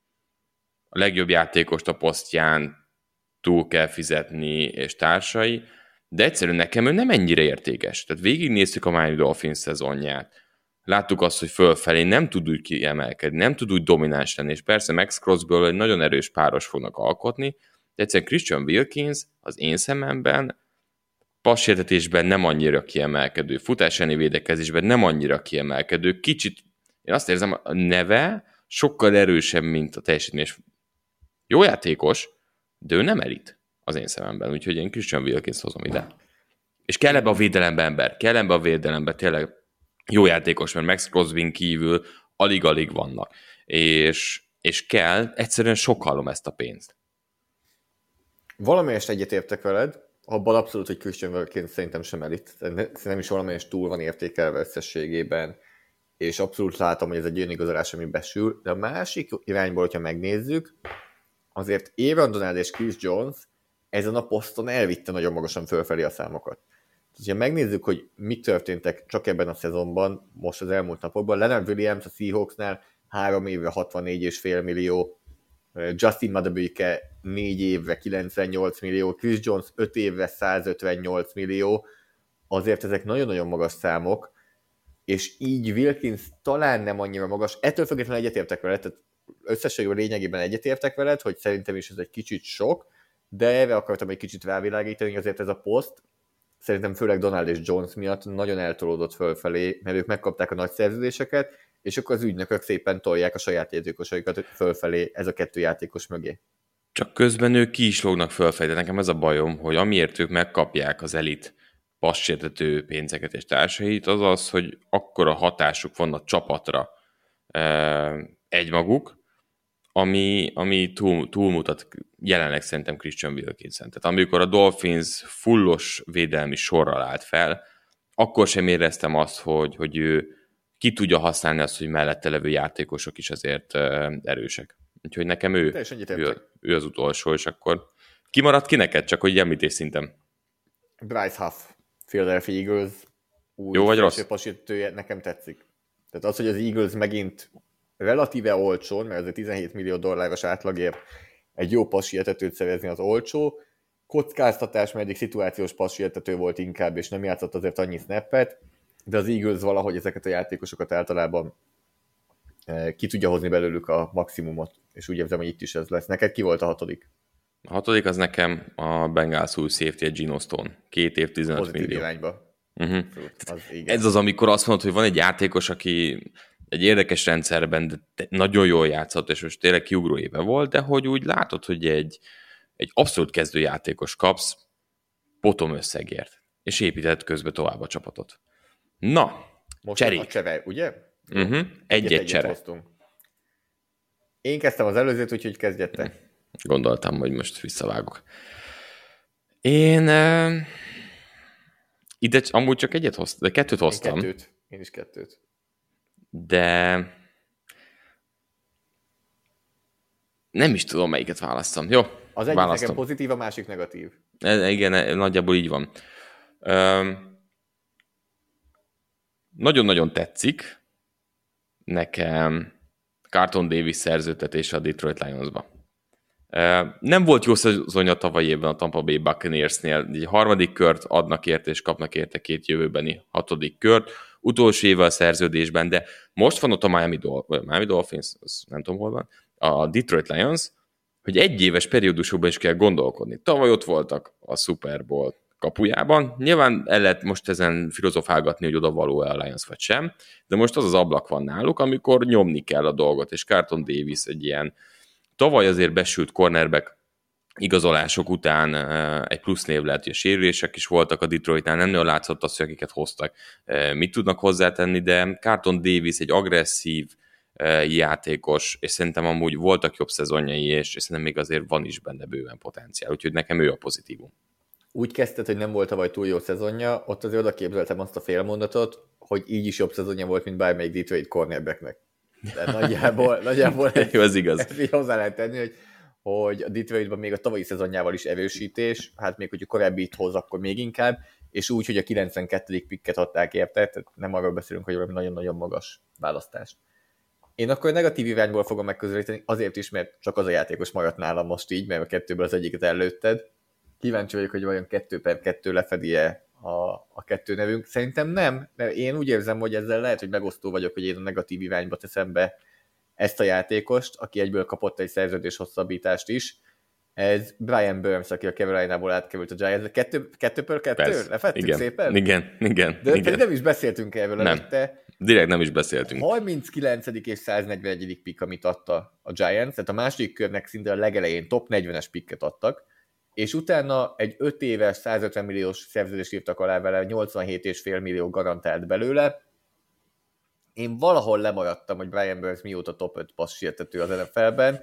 [SPEAKER 2] a legjobb játékost a posztján túl kell fizetni, és társai, de egyszerűen nekem ő nem ennyire értékes. Tehát végignéztük a Miami Dolphins szezonját. Láttuk azt, hogy fölfelé nem tud úgy kiemelkedni, nem tud úgy domináns lenni, és persze Max Crosbyből egy nagyon erős páros fognak alkotni, de egyszerűen Christian Wilkins az én szememben passértetésben nem annyira kiemelkedő, futás elleni védekezésben nem annyira kiemelkedő, kicsit, én azt érzem, a neve sokkal erősebb, mint a teljesítményes. Jó játékos, de ő nem elit az én szememben, úgyhogy én Christian Wilkins hozom ide. És kell ebbe a védelembe ember, kell ebbe a védelembe tényleg jó játékos, mert Max Crosbyn kívül alig-alig vannak. És, és kell, egyszerűen sokalom ezt a pénzt.
[SPEAKER 3] Valamelyest egyetértek veled, abban abszolút, hogy Christian Wilkins szerintem sem elit. Szerintem is valamelyest túl van értékelve összességében, és abszolút látom, hogy ez egy olyan igazolás, ami besül, de a másik irányból, hogyha megnézzük, azért Aaron Donald és Chris Jones ezen a poszton elvitte nagyon magasan fölfelé a számokat. Ha megnézzük, hogy mik történtek csak ebben a szezonban, most az elmúlt napokban, Leonard Williams a Seahawksnál három évre hatvannégy egész öt millió, Justin Madubuike négy évre kilencvennyolc millió, Chris Jones öt évre százötvennyolc millió, azért ezek nagyon-nagyon magas számok, és így Wilkins talán nem annyira magas, ettől függetlenül egyetértek veled, tehát összességében lényegében egyetértek veled, hogy szerintem is ez egy kicsit sok, de erre akartam egy kicsit rávilágítani, azért ez a poszt, szerintem főleg Donald és Jones miatt nagyon eltolódott fölfelé, mert ők megkapták a nagy szerződéseket, és akkor az ügynökök szépen tolják a saját játékosaikat fölfelé ez a kettő játékos mögé.
[SPEAKER 2] Csak közben ők ki is lógnak fölfelé, de nekem ez a bajom, hogy amiért ők megkapják az elit passzsértető pénzeket és társait, az az, hogy akkora hatásuk van a csapatra e, egymaguk, ami, ami túl, túlmutat jelenleg szerintem Christian Wilkinson. Tehát amikor a Dolphins fullos védelmi sorral állt fel, akkor sem éreztem azt, hogy, hogy ő ki tudja használni azt, hogy mellette levő játékosok is azért e, erősek. Úgyhogy nekem ő, ő, ő az utolsó, és akkor kimaradt ki neked, csak hogy említés szinten?
[SPEAKER 3] Bryce Huff, Philadelphia Eagles, új
[SPEAKER 2] jó vagy rossz?
[SPEAKER 3] Pasítője, nekem tetszik. Tehát az, hogy az Eagles megint relatíve olcsón, mert azért tizenhét millió dolláros átlagért egy jó passietetőt szerezni az olcsó, kockáztatás, mert eddig szituációs passietető volt inkább, és nem játszott azért annyi snappet, de az Eagles valahogy ezeket a játékosokat általában ki tudja hozni belőlük a maximumot, és úgy érzem, hogy itt is ez lesz. Neked ki volt a hatodik?
[SPEAKER 2] A hatodik az nekem a Bengals új safety, Geno Stone. Két év, tizenöt millió.
[SPEAKER 3] Irányba.
[SPEAKER 2] Uh-huh. Az ez az, amikor azt mondod, hogy van egy játékos, aki egy érdekes rendszerben de nagyon jól játszott, és most tényleg kiugró éve volt, de hogy úgy látod, hogy egy, egy abszolút kezdőjátékos kapsz potom összegért, és épített közben tovább a csapatot. Na,
[SPEAKER 3] most
[SPEAKER 2] cserék.
[SPEAKER 3] A csere, ugye?
[SPEAKER 2] Uh-huh. Egy-egy csere. Hoztunk.
[SPEAKER 3] Én kezdtem az előzőt, úgyhogy kezdjette.
[SPEAKER 2] Gondoltam, hogy most visszavágok. Én uh, ide amúgy csak egyet hoztam, de kettőt hoztam.
[SPEAKER 3] Én kettőt. Én is kettőt.
[SPEAKER 2] De nem is tudom, melyiket választam. Jó,
[SPEAKER 3] az egyik nekem pozitív, a másik negatív.
[SPEAKER 2] E, igen, nagyjából így van. Um, nagyon-nagyon tetszik nekem Carlton Davis szerződtetése a Detroit Lionsba. Uh, nem volt jó szezonja tavaly évben a Tampa Bay Buccaneersnél. Egy harmadik kört adnak érte, és kapnak érte két jövőbeni hatodik kört. Utolsó éve a szerződésben, de most van ott a Miami, Dol- Miami Dolphins, az nem tudom hol van, a Detroit Lions, hogy egy éves periódusokban is kell gondolkodni. Tavaly ott voltak a Super Bowl kapujában. Nyilván el lehet most ezen filozofálgatni, hogy oda való-e a Lions vagy sem, de most az az ablak van náluk, amikor nyomni kell a dolgot, és Carlton Davis egy ilyen tavaly azért besült cornerback igazolások után egy plusz név lehet, hogy a sérülések is voltak a Detroitnál, nem nagyon látszott az, hogy akiket hoztak, mit tudnak hozzátenni, de Carlton Davis egy agresszív játékos, és szerintem amúgy voltak jobb szezonjai, és, és szerintem még azért van is benne bőven potenciál, úgyhogy nekem ő a pozitívum.
[SPEAKER 3] Úgy kezdted, hogy nem volt tavaly túl jó szezonja, ott azért oda képzeltem azt a félmondatot, hogy így is jobb szezonja volt, mint bármelyik Detroit cornerbacknek. De nagyjából, nagyjából ez,
[SPEAKER 2] jó, ez igaz.
[SPEAKER 3] Ezt így hozzá lehet tenni, hogy, hogy a Detroitban még a tavalyi szezonjával is erősítés, hát még hogyha korábbi itt hoz, akkor még inkább, és úgy, hogy a kilencvenkettedik pikket adták érte, tehát nem arról beszélünk, hogy valami nagyon-nagyon magas választás. Én akkor negatív irányból fogom megközelíteni, azért is, mert csak az a játékos maradt nálam most így, mert a kettőből az egyiket előtted. Kíváncsi vagyok, hogy vajon kettő per kettő lefedi-e a, a kettő nevünk. Szerintem nem, mert én úgy érzem, hogy ezzel lehet, hogy megosztó vagyok, hogy én a negatív irányba teszem be ezt a játékost, aki egyből kapott egy szerződés hosszabbítást is. Ez Brian Burns, aki a Carolinából átkerült a Giants. Kettő, kettő per kettő? Lefettük
[SPEAKER 2] igen,
[SPEAKER 3] szépen?
[SPEAKER 2] Igen, igen.
[SPEAKER 3] De
[SPEAKER 2] igen.
[SPEAKER 3] nem is beszéltünk erről
[SPEAKER 2] nem.
[SPEAKER 3] előtte.
[SPEAKER 2] Direkt nem is beszéltünk.
[SPEAKER 3] harminckilencedik és száznegyvenegyedik pick, amit adta a Giants, tehát a második körnek szinte a legelején top negyvenes picket adtak, és utána egy öt éves, százötven milliós szerződést írtak alá vele, nyolcvanhét egész öt millió garantált belőle. Én valahol lemaradtam, hogy Brian Burns mióta top öt passz sietető az en ef el-ben,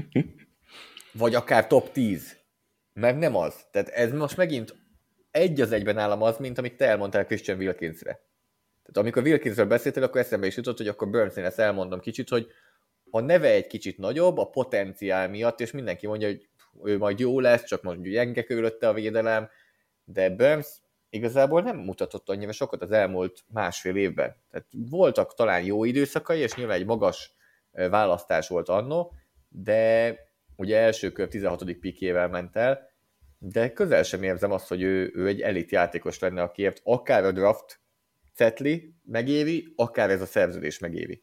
[SPEAKER 3] vagy akár top tíz. Mert nem az. Tehát ez most megint egy az egyben nálam az, mint amit te elmondtál Christian Wilkinsre. Tehát amikor Wilkinsről beszéltél, akkor eszembe is jutott, hogy akkor Burnsnél ezt elmondom kicsit, hogy a neve egy kicsit nagyobb, a potenciál miatt, és mindenki mondja, hogy ő majd jó lesz, csak most gyenge körülötte a védelem, de Burns igazából nem mutatott annyira sokat az elmúlt másfél évben. Tehát voltak talán jó időszakai, és nyilván egy magas választás volt anno, de ugye első kör tizenhatodik pikével ment el, de közel sem érzem azt, hogy ő, ő egy elit játékos lenne, akiért akár a draft cetli megéri, akár ez a szerződés megéri.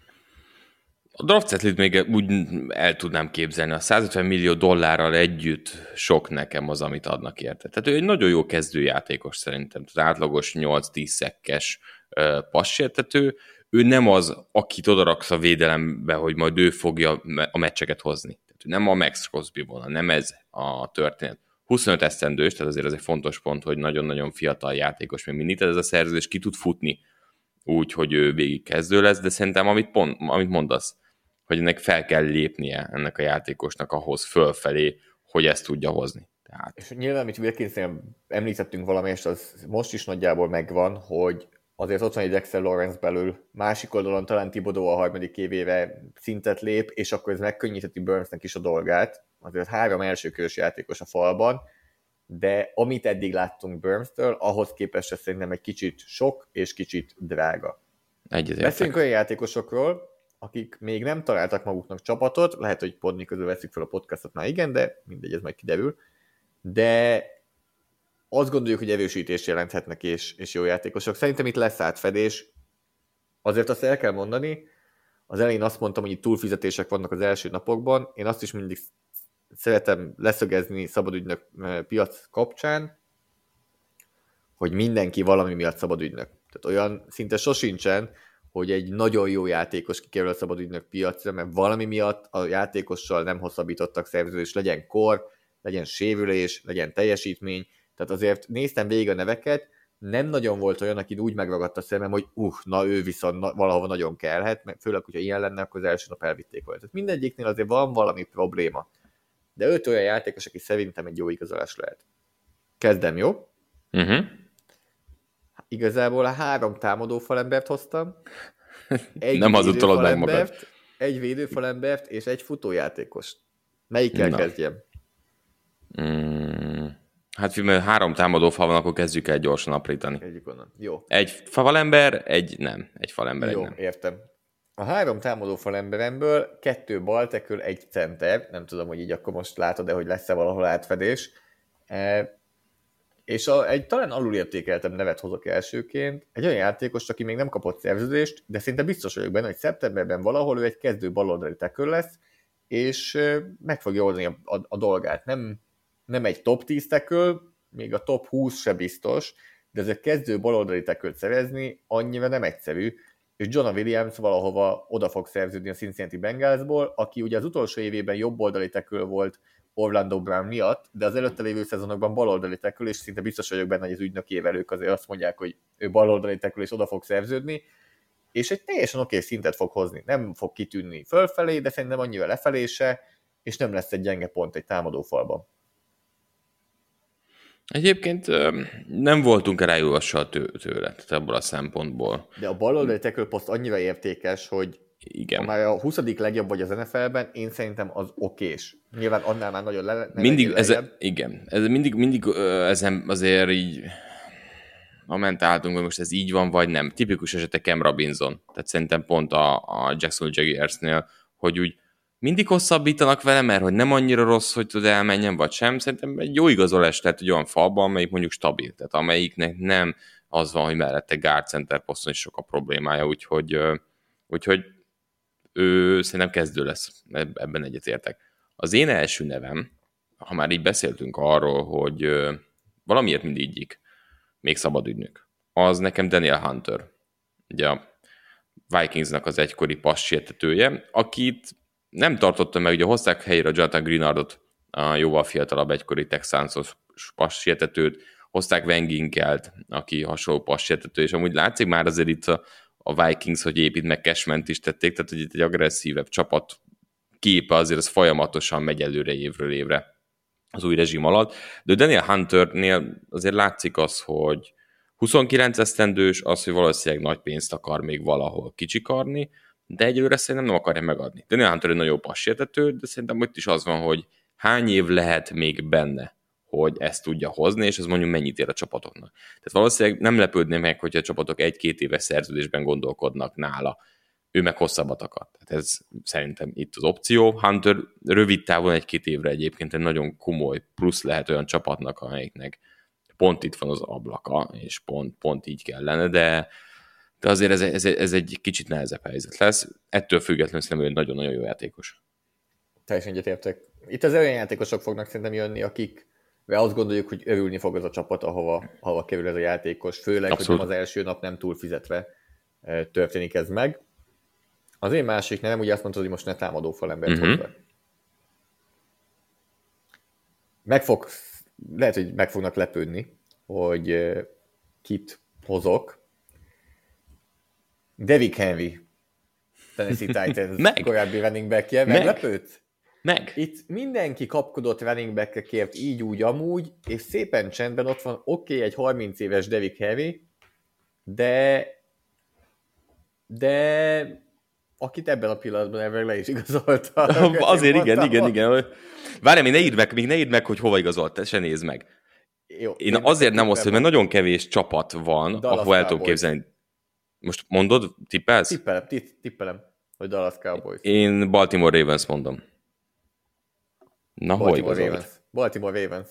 [SPEAKER 2] A draft cetlit még úgy el tudnám képzelni, a százötven millió dollárral együtt sok nekem az, amit adnak érte. Tehát ő egy nagyon jó kezdőjátékos szerintem, tehát átlagos nyolc-tíz szekkes passértető, ő nem az, akit odaraksz a védelembe, hogy majd ő fogja a meccseket hozni. Tehát nem a Max Crosby volna, nem ez a történet. huszonöt esztendős, tehát azért ez egy fontos pont, hogy nagyon-nagyon fiatal játékos még mindig, tehát ez a szerződés ki tud futni úgy, hogy ő végig kezdő lesz, de szerintem amit, pont, amit mondasz, hogy ennek fel kell lépnie ennek a játékosnak ahhoz fölfelé, hogy ezt tudja hozni. Tehát...
[SPEAKER 3] És nyilván, amit Wilkinsnél említettünk valamelyest, az most is nagyjából megvan, hogy azért ott van egy Dexter Lawrence belül, másik oldalon talán Thibodeau a harmadik évére szintet lép, és akkor ez megkönnyítheti Burnsnek is a dolgát. Azért három elsőkörös játékos a falban, de amit eddig láttunk Burns-től, ahhoz képest szerintem egy kicsit sok és kicsit drága. Beszéljünk olyan játékosokról, akik még nem találtak maguknak csapatot, lehet, hogy podni közül veszik fel a podcastot már igen, de mindegy, ez majd kiderül, de azt gondoljuk, hogy erősítést jelenthetnek és, és jó játékosok. Szerintem itt lesz átfedés. Azért azt el kell mondani, az elején azt mondtam, hogy itt túlfizetések vannak az első napokban, én azt is mindig szeretem leszögezni szabadügynök piac kapcsán, hogy mindenki valami miatt szabadügynök. Tehát olyan szinte sosincsen, hogy egy nagyon jó játékos kikerül a szabadügynök piacra, mert valami miatt a játékossal nem hosszabbítottak szerződést, legyen kor, legyen sérülés, legyen teljesítmény. Tehát azért néztem végig a neveket, nem nagyon volt olyan, aki úgy megragadt a szemem, hogy uh, na ő viszont na, valahova nagyon kellhet, mert főleg, hogyha ilyen lenne, akkor az első nap elvitték volna. Tehát mindegyiknél azért van valami probléma. De öt olyan játékos, aki szerintem egy jó igazolás lehet. Kezdem, jó?
[SPEAKER 2] Uh-huh.
[SPEAKER 3] Igazából a három támadó falembert hoztam. Egy
[SPEAKER 2] nem hazudtolod meg magad.
[SPEAKER 3] Egy védőfalembert és egy futójátékost. Melyikkel Na. kezdjem?
[SPEAKER 2] Mm, hát mivel három támadó fal van, akkor kezdjük el gyorsan aprítani.
[SPEAKER 3] Kezdjük onnan. Jó.
[SPEAKER 2] Egy falember, egy nem. Egy falember,
[SPEAKER 3] Jó,
[SPEAKER 2] egy nem.
[SPEAKER 3] értem. A három támadó falemberemből kettő baltekül, egy center. Nem tudom, hogy így akkor most látod-e, hogy lesz-e valahol átfedés. E- És a, egy talán alulértékeltem nevet hozok elsőként, egy olyan játékos, aki még nem kapott szerződést, de szinte biztos vagyok benne, hogy szeptemberben valahol ő egy kezdő baloldali tackle lesz, és meg fogja oldani a, a, a dolgát. Nem, nem egy top tíz tackle, még a top húsz se biztos, de ez egy kezdő baloldali tackle szerezni annyira nem egyszerű, és Jonah Williams valahova oda fog szerződni a Cincinnati Bengalsból, aki ugye az utolsó évében jobb oldali tackle volt Orlando Brown miatt, de az előtte lévő szezonokban baloldali tackle, és szinte biztos vagyok benne, hogy az ügynökével ők azért azt mondják, hogy ő baloldali tackle, és oda fog szerződni, és egy teljesen oké szintet fog hozni. Nem fog kitűnni fölfelé, de szerintem annyira lefelé se, és nem lesz egy gyenge pont egy támadó falban.
[SPEAKER 2] Egyébként nem voltunk elájulvassal tőle, tehát ebből a szempontból.
[SPEAKER 3] De a baloldali tackle poszt annyira értékes, hogy
[SPEAKER 2] igen.
[SPEAKER 3] Ha már a huszadik legjobb vagy az en ef el-ben, én szerintem az okés. Nyilván annál már nagyon le,
[SPEAKER 2] mindig ez, igen, ez mindig, mindig ezen azért így amint álltunk, hogy most ez így van, vagy nem. Tipikus esete Cam Robinson. Tehát szerintem pont a, a Jacksonville Jaguarsnél, hogy úgy mindig hosszabbítanak vele, mert hogy nem annyira rossz, hogy tud elmenjen, vagy sem. Szerintem egy jó igazolás lehet egy olyan falban, amelyik mondjuk stabil. Tehát amelyiknek nem az van, hogy mellette guard center poszton is sok a problémája, úgyhogy, úgyhogy ő szerintem kezdő lesz, ebben egyetértek. Az én első nevem, ha már így beszéltünk arról, hogy valamiért mind ígyik, még szabadügynök, az nekem Daniel Hunter, ugye a Vikingsnak az egykori passzsértetője, akit nem tartottam meg, ugye hozták helyére a Jonathan Greenardot, a jóval fiatalabb egykori Texansos passzsértetőt, hozták Van Ginkelt, aki hasonló passzsértető, és amúgy látszik már azért itt a a Vikings, hogy épít meg Cashment is tették, tehát hogy itt egy agresszívebb csapat képe azért az folyamatosan megy előre évről évre az új rezsim alatt. De Daniel Hunternél azért látszik az, hogy huszonkilenc esztendős, az, hogy valószínűleg nagy pénzt akar még valahol kicsikarni, de egyelőre szerintem nem akarja megadni. Daniel Hunter egy nagyon passzsértető, de szerintem itt is az van, hogy hány év lehet még benne, hogy ezt tudja hozni, és ez mondjuk mennyit ér a csapatoknak. Tehát valószínűleg nem lepődné meg, hogy a csapatok egy-két éves szerződésben gondolkodnak nála. Ő meg hosszabbat akar. Tehát ez szerintem itt az opció. Hunter rövid távon egy-két évre egyébként egy nagyon komoly plusz lehet olyan csapatnak, amelyiknek pont itt van az ablaka, és pont, pont így kellene, de, de azért ez, ez, ez egy kicsit nehezebb helyzet lesz. Ettől függetlenül szerintem ő egy nagyon-nagyon jó játékos.
[SPEAKER 3] Teljesen egyetértek. Itt az olyan játékosok fognak szerintem jönni, akik azt gondoljuk, hogy örülni fog az a csapat, ahova, ahova kerül ez a játékos, főleg, Abszolút. Hogy nem az első nap nem túl fizetve történik ez meg. Az én másik nem, ugye azt mondtad, hogy most ne támadó falembert uh-huh. hozzá. Meg fog, lehet, hogy meg fognak lepődni, hogy kit hozok. Derrick Henry, Tennessee Titans korábbi running backje, meglepődt?
[SPEAKER 2] Meg.
[SPEAKER 3] Itt mindenki kapkodott running back-ekért így, úgy, amúgy, és szépen csendben ott van, oké, okay, egy harminc éves Derrick Henry, de de akit ebben a pillanatban ebben le is igazolta.
[SPEAKER 2] Azért igen, igen, igen. Várjál, még ne írd meg, még ne írd meg, hogy hova igazolt, se nézd meg. Jó, én, én azért nem osztom, mert nagyon kevés csapat van, Dallas ahol el tudom képzelni. Most mondod, tippelsz?
[SPEAKER 3] Tippelem, tippelem, hogy Dallas Cowboys.
[SPEAKER 2] Én Baltimore Ravens mondom. Na,
[SPEAKER 3] Baltimore
[SPEAKER 2] hol
[SPEAKER 3] Ravens. Baltimore Ravens.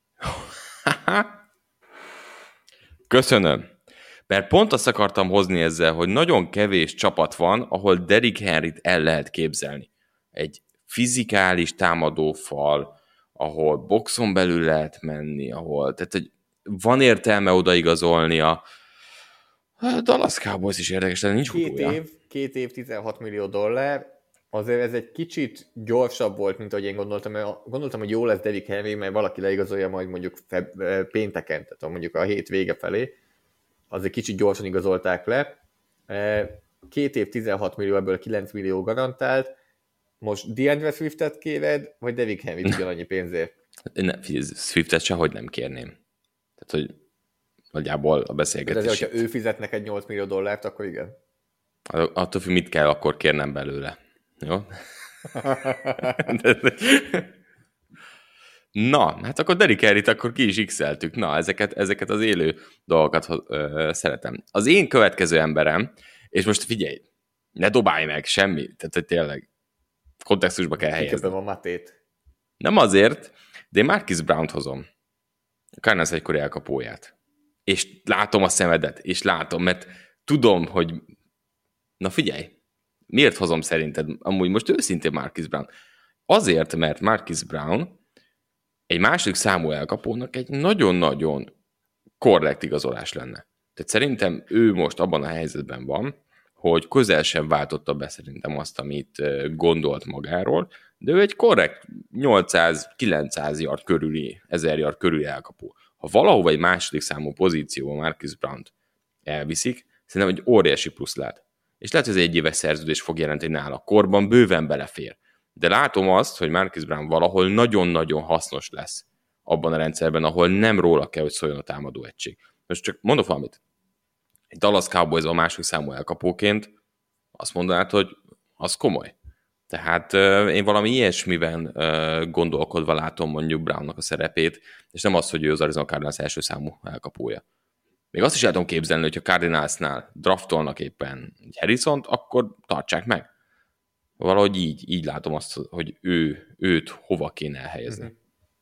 [SPEAKER 2] Köszönöm. Mert pont azt akartam hozni ezzel, hogy nagyon kevés csapat van, ahol Derrick Henryt el lehet képzelni. Egy fizikális támadófal, ahol boxon belül lehet menni, ahol tehát, hogy van értelme odaigazolnia. A Dallas Cowboys is érdekes, de nincs
[SPEAKER 3] két
[SPEAKER 2] futója.
[SPEAKER 3] év, két év, tizenhat millió dollár. Azért ez egy kicsit gyorsabb volt, mint ahogy én gondoltam. Mert gondoltam, hogy jó lesz Derrick Henry, mert valaki leigazolja majd mondjuk feb- pénteken, tehát mondjuk a hét vége felé. Azért kicsit gyorsan igazolták le. Két év, tizenhat millió, ebből kilenc millió garantált. Most DeAndre Swiftet kéred, vagy Derrick Henryt ugyanannyi pénzért?
[SPEAKER 2] Ne, Swiftet sehogy nem kérném. Tehát, hogy nagyjából a beszélgetés...
[SPEAKER 3] De azért, hogyha ő fizet neked nyolc millió dollárt, akkor igen.
[SPEAKER 2] Attól függ, mit kell akkor kérnem belőle. Jó? Na, hát akkor Derrick Henryt akkor ki is x-eltük. Na, ezeket, ezeket az élő dolgokat ö, szeretem. Az én következő emberem, és most figyelj, ne dobálj meg semmi, tehát hogy tényleg kontextusba kell helyezni.
[SPEAKER 3] Kiköpöm a matét.
[SPEAKER 2] Nem azért, de én Marquise Brownt hozom. A Cardinals egykori elkapóját. És látom a szemedet, és látom, mert tudom, hogy na figyelj, miért hozom szerinted amúgy most őszintén Marquise Brown? Azért, mert Marquise Brown egy második számú elkapónak egy nagyon-nagyon korrekt igazolás lenne. Tehát szerintem ő most abban a helyzetben van, hogy közel sem váltotta be szerintem azt, amit gondolt magáról, de ő egy korrekt nyolcszáz-kilencszáz yard körüli, ezer yard körüli elkapó. Ha valahova egy második számú pozícióban Marquise Brownt elviszik, szerintem egy óriási plusz lehet. És lehet, hogy ez egy éves szerződés fog jelenteni nála. Korban bőven belefér. De látom azt, hogy Marquise Brown valahol nagyon-nagyon hasznos lesz abban a rendszerben, ahol nem róla kell, hogy szóljon a támadó egység. Most csak mondok valamit. Egy Dallas Cowboys a második számú elkapóként azt mondanád, hogy az komoly. Tehát euh, én valami ilyesmiben euh, gondolkodva látom mondjuk Brownnak a szerepét, és nem az, hogy ő az Arizona Cardinals első számú elkapója. Még azt is el tudom képzelni, hogy a Cardinalsnál draftolnak éppen egy Harrisont, akkor tartsák meg. Valahogy így, így látom azt, hogy ő, őt hova kéne elhelyezni.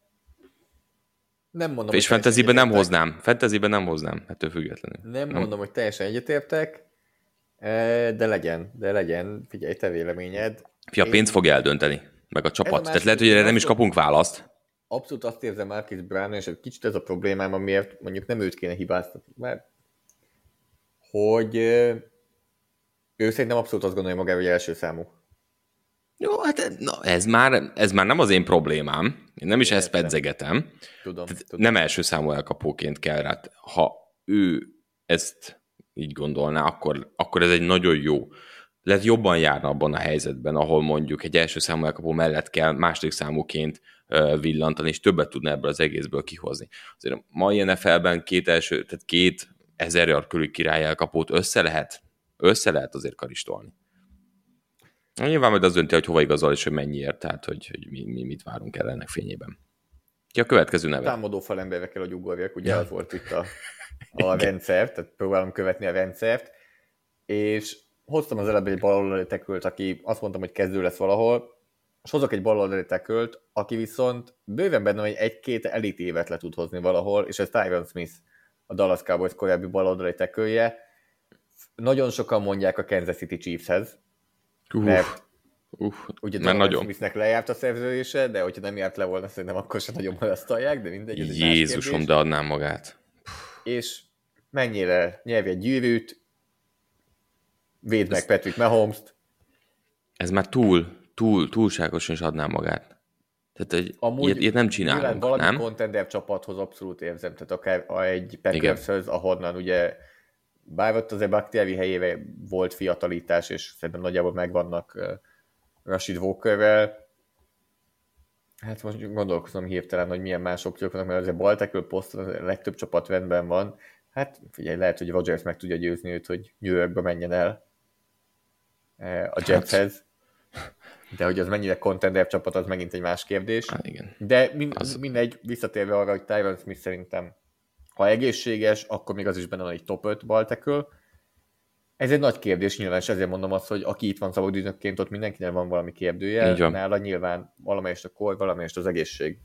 [SPEAKER 3] Nem mondom,
[SPEAKER 2] és fantasyben nem hoznám. Fantasyben nem hoznám, ettől függetlenül.
[SPEAKER 3] Nem, nem mondom, hogy teljesen egyetértek, de legyen, de legyen, figyelj, te véleményed.
[SPEAKER 2] Fia, a pénz fog eldönteni, meg a csapat. Tehát lehet, hogy erre nem is kapunk választ.
[SPEAKER 3] Abszolút azt érzem Marquise Brown, és egy kicsit ez a problémám, amiért mondjuk nem őt kéne hibáztatni, mert hogy ő szerintem abszolút azt gondolja magára, hogy első számú.
[SPEAKER 2] Jó, hát na, ez, már, ez már nem az én problémám. Én nem is én ezt pedzegetem.
[SPEAKER 3] Tudom, tudom.
[SPEAKER 2] Nem első számú elkapóként kell rá. Ha ő ezt így gondolná, akkor, akkor ez egy nagyon jó. Lehet jobban járna abban a helyzetben, ahol mondjuk egy első számú elkapó mellett kell második számúként uh, villantani, és többet tudna ebből az egészből kihozni. Azért a mai en ef el-ben két első, tehát két ezer yard körül király elkapót össze lehet, össze lehet azért karistolni. Nyilván majd az dönti, hogy hova igazol, és hogy mennyiért, tehát hogy, hogy mi, mi mit várunk el ennek fényében. Ki a következő neve?
[SPEAKER 3] Támadó falemberre kell, hogy ugorjak, ugye az volt itt a, a rendszer, tehát próbálom követni a rendszert, és hoztam az előbb egy baloldali tackle-t, aki azt mondtam, hogy kezdő lesz valahol, és hozok egy baloldali tackle-t, aki viszont bőven benne, hogy egy-két elit évet le tud hozni valahol, és ez Tyron Smith, a Dallas Cowboys korábbi baloldali tackle-je. Nagyon sokan mondják a Kansas City Chiefshez,
[SPEAKER 2] Uff,
[SPEAKER 3] mert
[SPEAKER 2] uff,
[SPEAKER 3] ugye
[SPEAKER 2] mert
[SPEAKER 3] Tyron
[SPEAKER 2] nagyon.
[SPEAKER 3] Smithnek lejárt a szerződése, de hogyha nem járt le volna, szerintem akkor sem nagyon marasztalják, de mindegy. Ez egy más
[SPEAKER 2] Jézusom,
[SPEAKER 3] kérdés.
[SPEAKER 2] de adnám magát.
[SPEAKER 3] És mennyire nyerj egy gyűrűt, védd meg Patrick Mahomes-t.
[SPEAKER 2] Ez már túl, túl, túlságosan is adnám magát. Tehát egy,
[SPEAKER 3] Amúgy
[SPEAKER 2] ilyet, ilyet nem
[SPEAKER 3] nyilván
[SPEAKER 2] csinálunk,
[SPEAKER 3] valami
[SPEAKER 2] nem?
[SPEAKER 3] contender csapathoz abszolút érzem, tehát akár a egy Packershöz, ahonnan ugye bár ott azért Bakhtiari helyébe volt fiatalítás, és szerintem nagyjából megvannak uh, Rashid Walkerrel. Hát most gondolkozom hirtelen, hogy milyen más opciók vannak, mert azért ball tackle poszton a legtöbb csapat rendben van. Hát figyelj, lehet, hogy Rodgers meg tudja győzni őt, hogy New Yorkba menjen el uh, a Jetshez. De hogy az mennyire contender csapat, az megint egy más kérdés.
[SPEAKER 2] Hát igen.
[SPEAKER 3] De min-
[SPEAKER 2] Az-
[SPEAKER 3] mindegy, visszatérve arra, hogy Tyron Smith szerintem, ha egészséges, akkor még az is benne van egy top öt ball tackle. Ez egy nagy kérdés nyilván, és ezért mondom azt, hogy aki itt van szabadügynökként, ott mindenkinek van valami kérdője.
[SPEAKER 2] Így van.
[SPEAKER 3] Nála nyilván valamelyest a kor, valamelyest az egészség.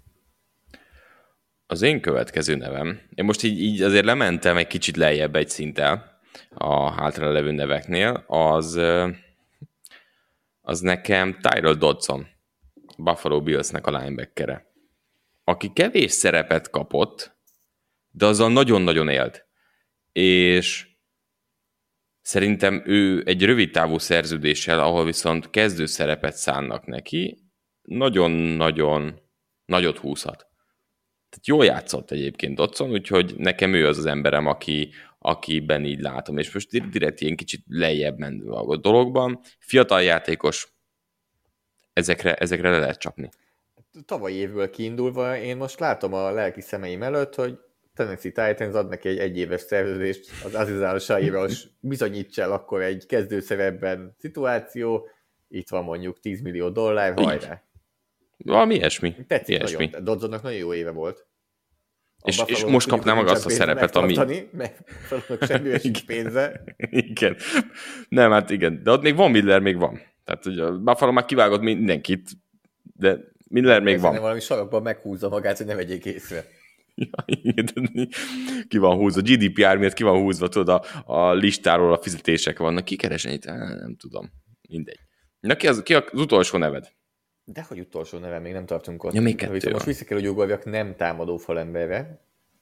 [SPEAKER 2] Az én következő nevem, én most így, így azért lementem egy kicsit lejjebb egy szinttel a hátra levő neveknél, az, ö, az nekem Tyrell Dodson, Buffalo Billsnek a linebackere, aki kevés szerepet kapott, de azzal nagyon-nagyon élt. És szerintem ő egy rövid távú szerződéssel, ahol viszont kezdő szerepet szánnak neki, nagyon-nagyon nagyot húzhat. Tehát jól játszott egyébként Dodson, úgyhogy nekem ő az az emberem, aki, akiben így látom. És most direkt ilyen kicsit lejjebb menve a dologban. Fiatal játékos, ezekre, ezekre le lehet csapni.
[SPEAKER 3] Tavalyi évből kiindulva én most látom a lelki szemeim előtt, hogy Tennessee Titans ad neki egy egyéves szerződést az Aziz Al-Shairal, és bizonyítsa el akkor egy kezdőszerepben szituáció, itt van mondjuk tíz millió dollár, hajrá.
[SPEAKER 2] Valami ilyesmi.
[SPEAKER 3] Tetszik
[SPEAKER 2] ilyesmi.
[SPEAKER 3] nagyon. Dodsonnak nagyon jó éve volt. A
[SPEAKER 2] És, és
[SPEAKER 3] Buffalo-nak
[SPEAKER 2] most
[SPEAKER 3] tudjuk,
[SPEAKER 2] kapná
[SPEAKER 3] hogy
[SPEAKER 2] meg azt a
[SPEAKER 3] nincsen pénze
[SPEAKER 2] szerepet, ami...
[SPEAKER 3] megtartani, mert Buffalo-nak semmi sincs pénze.
[SPEAKER 2] Igen. Nem, hát igen. De ott még van Miller, még van. Tehát, hogy a Buffalo már kivágott mindenkit, de Miller még van.
[SPEAKER 3] Valami sarokban meghúzza magát, hogy ne vegyék észre.
[SPEAKER 2] Ja, igen, ki van húzva, gé dé pé er miatt ki van húzva, tudod, a, a listáról a fizetések vannak. Ki keresen itt? Nem tudom. Mindegy. Na, ki az, ki az utolsó neved?
[SPEAKER 3] Dehogy utolsó nevem, még nem tartunk ott.
[SPEAKER 2] Ja, még kettő
[SPEAKER 3] Viszont most
[SPEAKER 2] van.
[SPEAKER 3] vissza kell, hogy ugorjak nem támadó falemberre.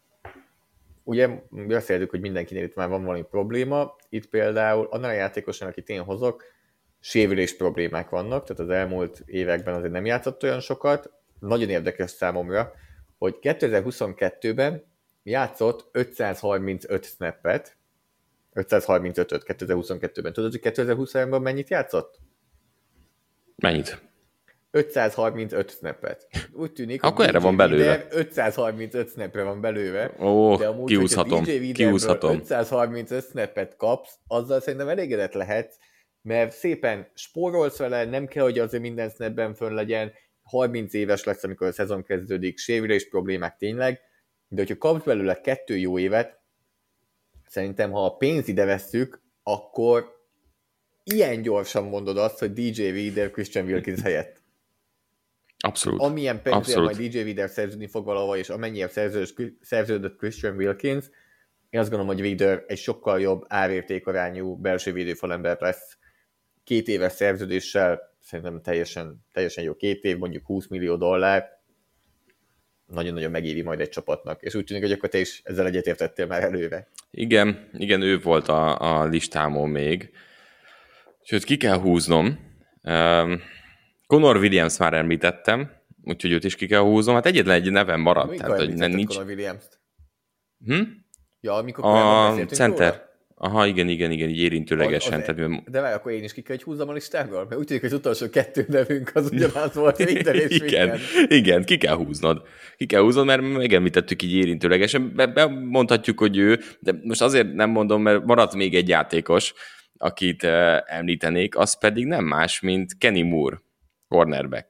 [SPEAKER 3] Ugye beszéltük, hogy mindenkinél itt már van valami probléma. Itt például annál a játékosan, akit én hozok, sérülés problémák vannak, tehát az elmúlt években azért nem játszott olyan sokat. Nagyon érdekes számomra, hogy kétezer-huszonkettőben játszott ötszázharmincöt snappet, ötszázharmincötöt kétezer-huszonkettőben. Tudod, hogy kétezer-huszonban mennyit játszott?
[SPEAKER 2] Mennyit?
[SPEAKER 3] ötszázharmincöt snappet. Úgy tűnik,
[SPEAKER 2] Akkor
[SPEAKER 3] hogy
[SPEAKER 2] erre
[SPEAKER 3] dé
[SPEAKER 2] van
[SPEAKER 3] dzsé
[SPEAKER 2] belőle.
[SPEAKER 3] Weeder ötszázharmincöt snapre van belőle.
[SPEAKER 2] Ó,
[SPEAKER 3] de amúgy,
[SPEAKER 2] kihúzhatom,
[SPEAKER 3] hogyha dé dzsé Weederből
[SPEAKER 2] kihúzhatom.
[SPEAKER 3] ötszázharmincöt snappet kapsz, azzal szerintem elégedett lehetsz, mert szépen spórolsz vele, nem kell, hogy azért minden snapben fönn legyen, harminc éves lesz, amikor a szezon kezdődik, sérülés problémák tényleg, de hogyha kapsz belőle kettő jó évet, szerintem, ha a pénzt ide vesszük, akkor ilyen gyorsan mondod azt, hogy dé dzsé Weeder Christian Wilkins helyett.
[SPEAKER 2] Abszolút.
[SPEAKER 3] Amilyen pénzért
[SPEAKER 2] Abszolút.
[SPEAKER 3] majd dé dzsé Weeder szerződni fog valahol, és amennyire szerződött Christian Wilkins, én azt gondolom, hogy Weeder egy sokkal jobb árértékarányú belső védőfalember lesz. Két éves szerződéssel, szerintem teljesen, teljesen jó két év, mondjuk húsz millió dollár, nagyon-nagyon megéri majd egy csapatnak. És úgy tűnik, hogy akkor te is ezzel egyetértettél már előre.
[SPEAKER 2] Igen, igen, ő volt a, a listámon még. Sőt, ki kell húznom. Um, Connor Williams már említettem, úgyhogy őt is ki kell húznom. Hát egyetlen egy nevem maradt.
[SPEAKER 3] Mikor
[SPEAKER 2] Tehát, hogy nem nincs...
[SPEAKER 3] Conor Williams-t?
[SPEAKER 2] Hm?
[SPEAKER 3] Ja, amikor korábban
[SPEAKER 2] A
[SPEAKER 3] beszéltünk
[SPEAKER 2] center.
[SPEAKER 3] róla?
[SPEAKER 2] Aha, igen, igen, igen, így érintőlegesen.
[SPEAKER 3] Az- az-
[SPEAKER 2] Tehát,
[SPEAKER 3] De várj, akkor én is ki kell, hogy húzzam a listáról? Mert úgy tűnik, hogy az utolsó kettő nevünk az ugyanaz volt, minden és
[SPEAKER 2] igen,
[SPEAKER 3] minden.
[SPEAKER 2] igen, ki kell húznod. Ki kell húznod, mert megemlítettük így érintőlegesen. Be- Bemondhatjuk, hogy ő, de most azért nem mondom, mert maradt még egy játékos, akit uh, említenék, az pedig nem más, mint Kenny Moore, cornerback.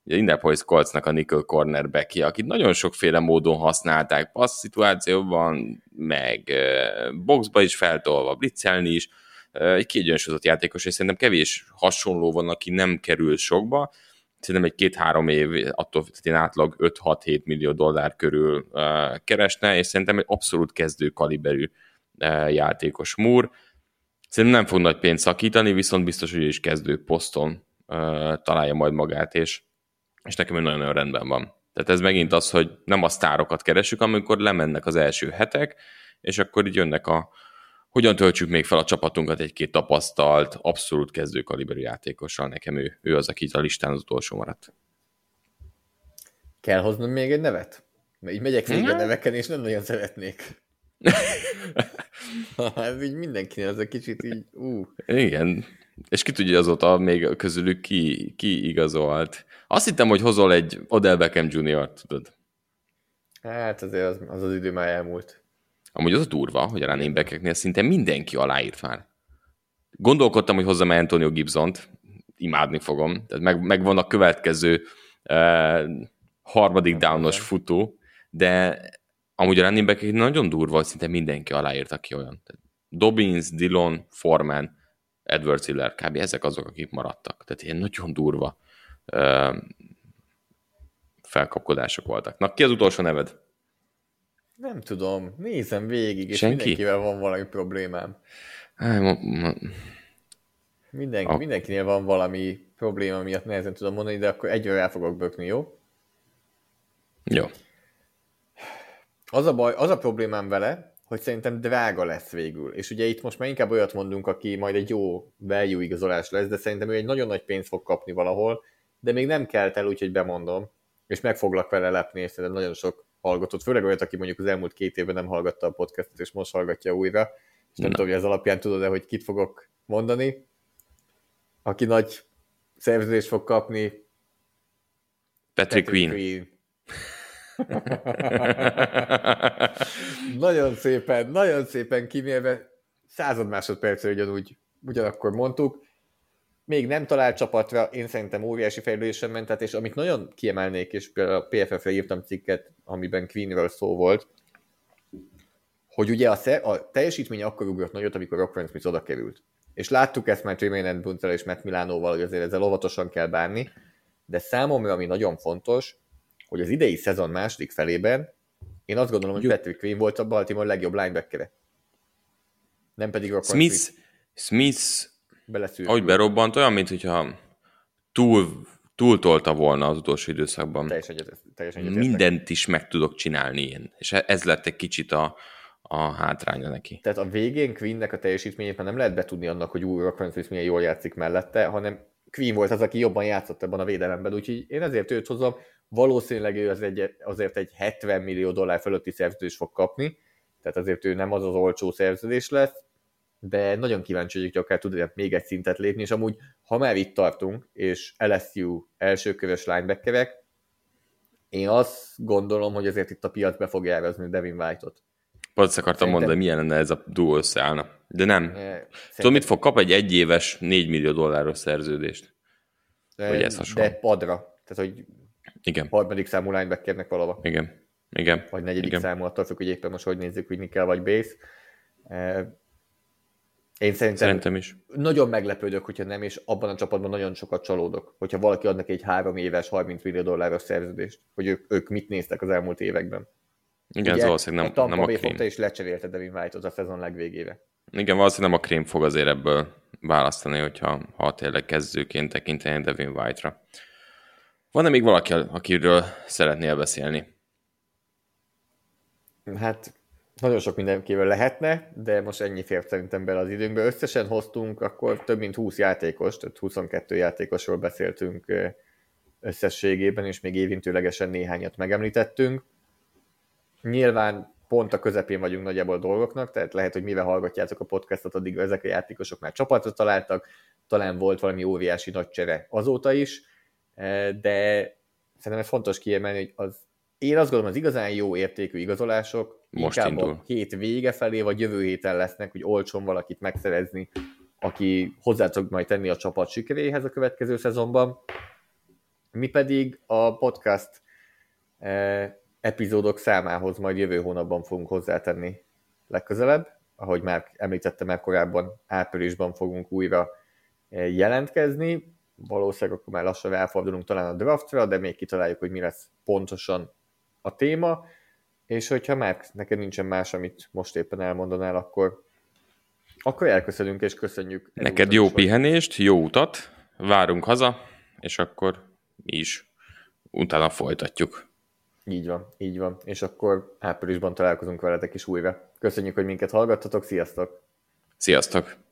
[SPEAKER 2] Indianapolis Coltsnak a nickel cornerbackje, akit nagyon sokféle módon használták, passz szituációban, meg boxba is feltolva, blitzelni is, egy kiegyensúlyozott játékos, és szerintem kevés hasonló van, aki nem kerül sokba. Szerintem egy két-három év, attól én átlag öt-hat-hét millió dollár körül uh, keresne, és szerintem egy abszolút kezdő kaliberű uh, játékos Moore. Szerintem nem fog nagy pénzt szakítani, viszont biztos, hogy is kezdő poszton uh, találja majd magát, és, és nekem nagyon-nagyon rendben van. Tehát ez megint az, hogy nem a sztárokat keresünk, amikor lemennek az első hetek, és akkor így jönnek a hogyan töltsük még fel a csapatunkat egy-két tapasztalt, abszolút kezdő kaliberű játékossal. Nekem ő, ő az, aki a listán az utolsó maradt.
[SPEAKER 3] Kell hoznod még egy nevet? Mert így megyek végig a neveken, és nem nagyon szeretnék. Ez így mindenkinél, ez egy kicsit így, ú.
[SPEAKER 2] Igen, és ki tudja azóta még közülük ki, ki igazolt. Azt hittem, hogy hozol egy Odell Beckham junior, tudod.
[SPEAKER 3] Hát azért az az, az idő már elmúlt.
[SPEAKER 2] Amúgy az a durva, hogy a running back-eknél szinte mindenki aláírt már. Gondolkodtam, hogy hozzam Antonio Gibsont, imádni fogom, tehát meg, megvan a következő uh, harmadik downos futó, de amúgy a running back nagyon durva, hogy szinte mindenki aláírt, aki olyan. Tehát Dobbins, Dillon, Foreman, Edwards Hiller, kb. Ezek azok, akik maradtak. Tehát ilyen nagyon durva uh, felkapkodások voltak. Na, ki az utolsó neved?
[SPEAKER 3] Nem tudom, nézem végig, és
[SPEAKER 2] Senki?
[SPEAKER 3] mindenkivel van valami problémám.
[SPEAKER 2] Á, ma, ma...
[SPEAKER 3] Mindenki,
[SPEAKER 2] a...
[SPEAKER 3] Mindenkinél van valami probléma miatt nehezen tudom mondani, de akkor egyre el fogok bökni, jó?
[SPEAKER 2] Jó.
[SPEAKER 3] Az a baj, az a problémám vele, hogy szerintem drága lesz végül. És ugye itt most már inkább olyat mondunk, aki majd egy jó value igazolás lesz, de szerintem ő egy nagyon nagy pénzt fog kapni valahol, de még nem kelt el, úgyhogy bemondom, és meg foglak vele lepni, és szerintem nagyon sok hallgatott, főleg olyat, aki mondjuk az elmúlt két évben nem hallgatta a podcastot, és most hallgatja újra, és nem Na. tudom, hogy ez alapján tudod-e, hogy kit fogok mondani, aki nagy szerződést fog kapni.
[SPEAKER 2] Patrick, Patrick Queen. Queen. Nagyon
[SPEAKER 3] szépen, nagyon szépen kimérve, század másodpercre ugyanúgy, ugyanakkor mondtuk, még nem talált csapatra, én szerintem óriási fejlődésen ment, tehát, és amit nagyon kiemelnék, és például a pé ef ef-re írtam cikket, amiben Queenről szó volt, hogy ugye a, sze- a teljesítmény akkor ugrott nagyot, amikor Roquan Smith oda került. És láttuk ezt már Tremaine Edmundsal és Matt Milanoval, hogy azért ezzel óvatosan kell bánni, de számomra, ami nagyon fontos, hogy az idei szezon második felében én azt gondolom, hogy Patrick Queen volt a Baltimore legjobb linebackere. Nem pedig Roquan
[SPEAKER 2] Smith.
[SPEAKER 3] Smith.
[SPEAKER 2] Smith ahogy berobbant, olyan, mint hogyha túl, túltolta volna az utolsó időszakban.
[SPEAKER 3] Teljesen egyet, teljesen
[SPEAKER 2] Mindent is meg tudok csinálni én. És ez lett egy kicsit a, a hátránya neki.
[SPEAKER 3] Tehát a végén Queennek a teljesítményét már nem lehet betudni annak, hogy új Roquan Smith milyen jól játszik mellette, hanem Queen volt az, aki jobban játszott ebben a védelemben. Úgyhogy én ezért őt hozom. Valószínűleg ő az egy, azért egy hetven millió dollár fölötti szerződést fog kapni, tehát azért ő nem az az olcsó szerződés lesz, de nagyon kíváncsi vagyok, hogy akár tudja még egy szintet lépni, és amúgy, ha már itt tartunk, és el es u elsőkörös linebackerek, én azt gondolom, hogy azért itt a piac be fogja árazni Devin White-ot.
[SPEAKER 2] Azt akartam Szerintem... mondani, milyen lenne ez a duo összeállna. De nem. Szerintem... Tudom, mit fog kap egy egyéves négy millió dolláros szerződést? Hogy ez hasonló.
[SPEAKER 3] De padra. Tehát, hogy
[SPEAKER 2] Igen.
[SPEAKER 3] harmadik számú linebackernek valahol.
[SPEAKER 2] Igen. Igen.
[SPEAKER 3] Vagy negyedik
[SPEAKER 2] Igen.
[SPEAKER 3] számú, attól függ, hogy éppen most hogy nézzük, hogy Nickel vagy Base. Én szerintem,
[SPEAKER 2] szerintem is.
[SPEAKER 3] Nagyon meglepődök, hogyha nem, és abban a csapatban nagyon sokat csalódok, hogyha valaki ad neki egy három éves, harminc millió dolláros szerződést, hogy ők, ők mit néztek az elmúlt években.
[SPEAKER 2] Igen, ez valószínűleg nem a,
[SPEAKER 3] nem
[SPEAKER 2] a
[SPEAKER 3] krém.
[SPEAKER 2] fogta
[SPEAKER 3] és lecserélte Devin White-ot a szezon legvégére.
[SPEAKER 2] Igen, valószínűleg nem a krém fog azért ebből választani, hogyha ha tényleg kezdőként tekinteni Devin White-ra. Van-e még valaki, akiről szeretnél beszélni?
[SPEAKER 3] Hát nagyon sok mindenkivel lehetne, de most ennyi fért szerintem bele az időnkbe. Összesen hoztunk akkor több mint húsz játékos, tehát huszonkettő játékosról beszéltünk összességében, és még évintőlegesen néhányat megemlítettünk. Nyilván pont a közepén vagyunk nagyjából a dolgoknak, tehát lehet, hogy mivel hallgatjátok a podcastot, addig ezek a játékosok már csapatot találtak, talán volt valami óriási nagy csere azóta is, de szerintem ez fontos kiemelni, hogy az, én azt gondolom, az igazán jó értékű igazolások
[SPEAKER 2] most
[SPEAKER 3] inkább
[SPEAKER 2] indul.
[SPEAKER 3] A hét vége felé, vagy jövő héten lesznek, hogy olcsón valakit megszerezni, aki hozzá tud majd tenni a csapat sikeréhez a következő szezonban. Mi pedig a podcast epizódok számához majd jövő hónapban fogunk hozzátenni legközelebb. Ahogy már említettem, már korábban áprilisban fogunk újra jelentkezni. Valószínűleg akkor már lassan elfordulunk talán a draftra, de még kitaláljuk, hogy mi lesz pontosan a téma. És hogyha már neked nincsen más, amit most éppen elmondanál, akkor, akkor elköszönünk és köszönjük.
[SPEAKER 2] Neked jó pihenést, jó utat, várunk haza, és akkor mi is utána folytatjuk.
[SPEAKER 3] Így van, így van. És akkor áprilisban találkozunk veletek is újra. Köszönjük, hogy minket hallgattatok, sziasztok!
[SPEAKER 2] Sziasztok!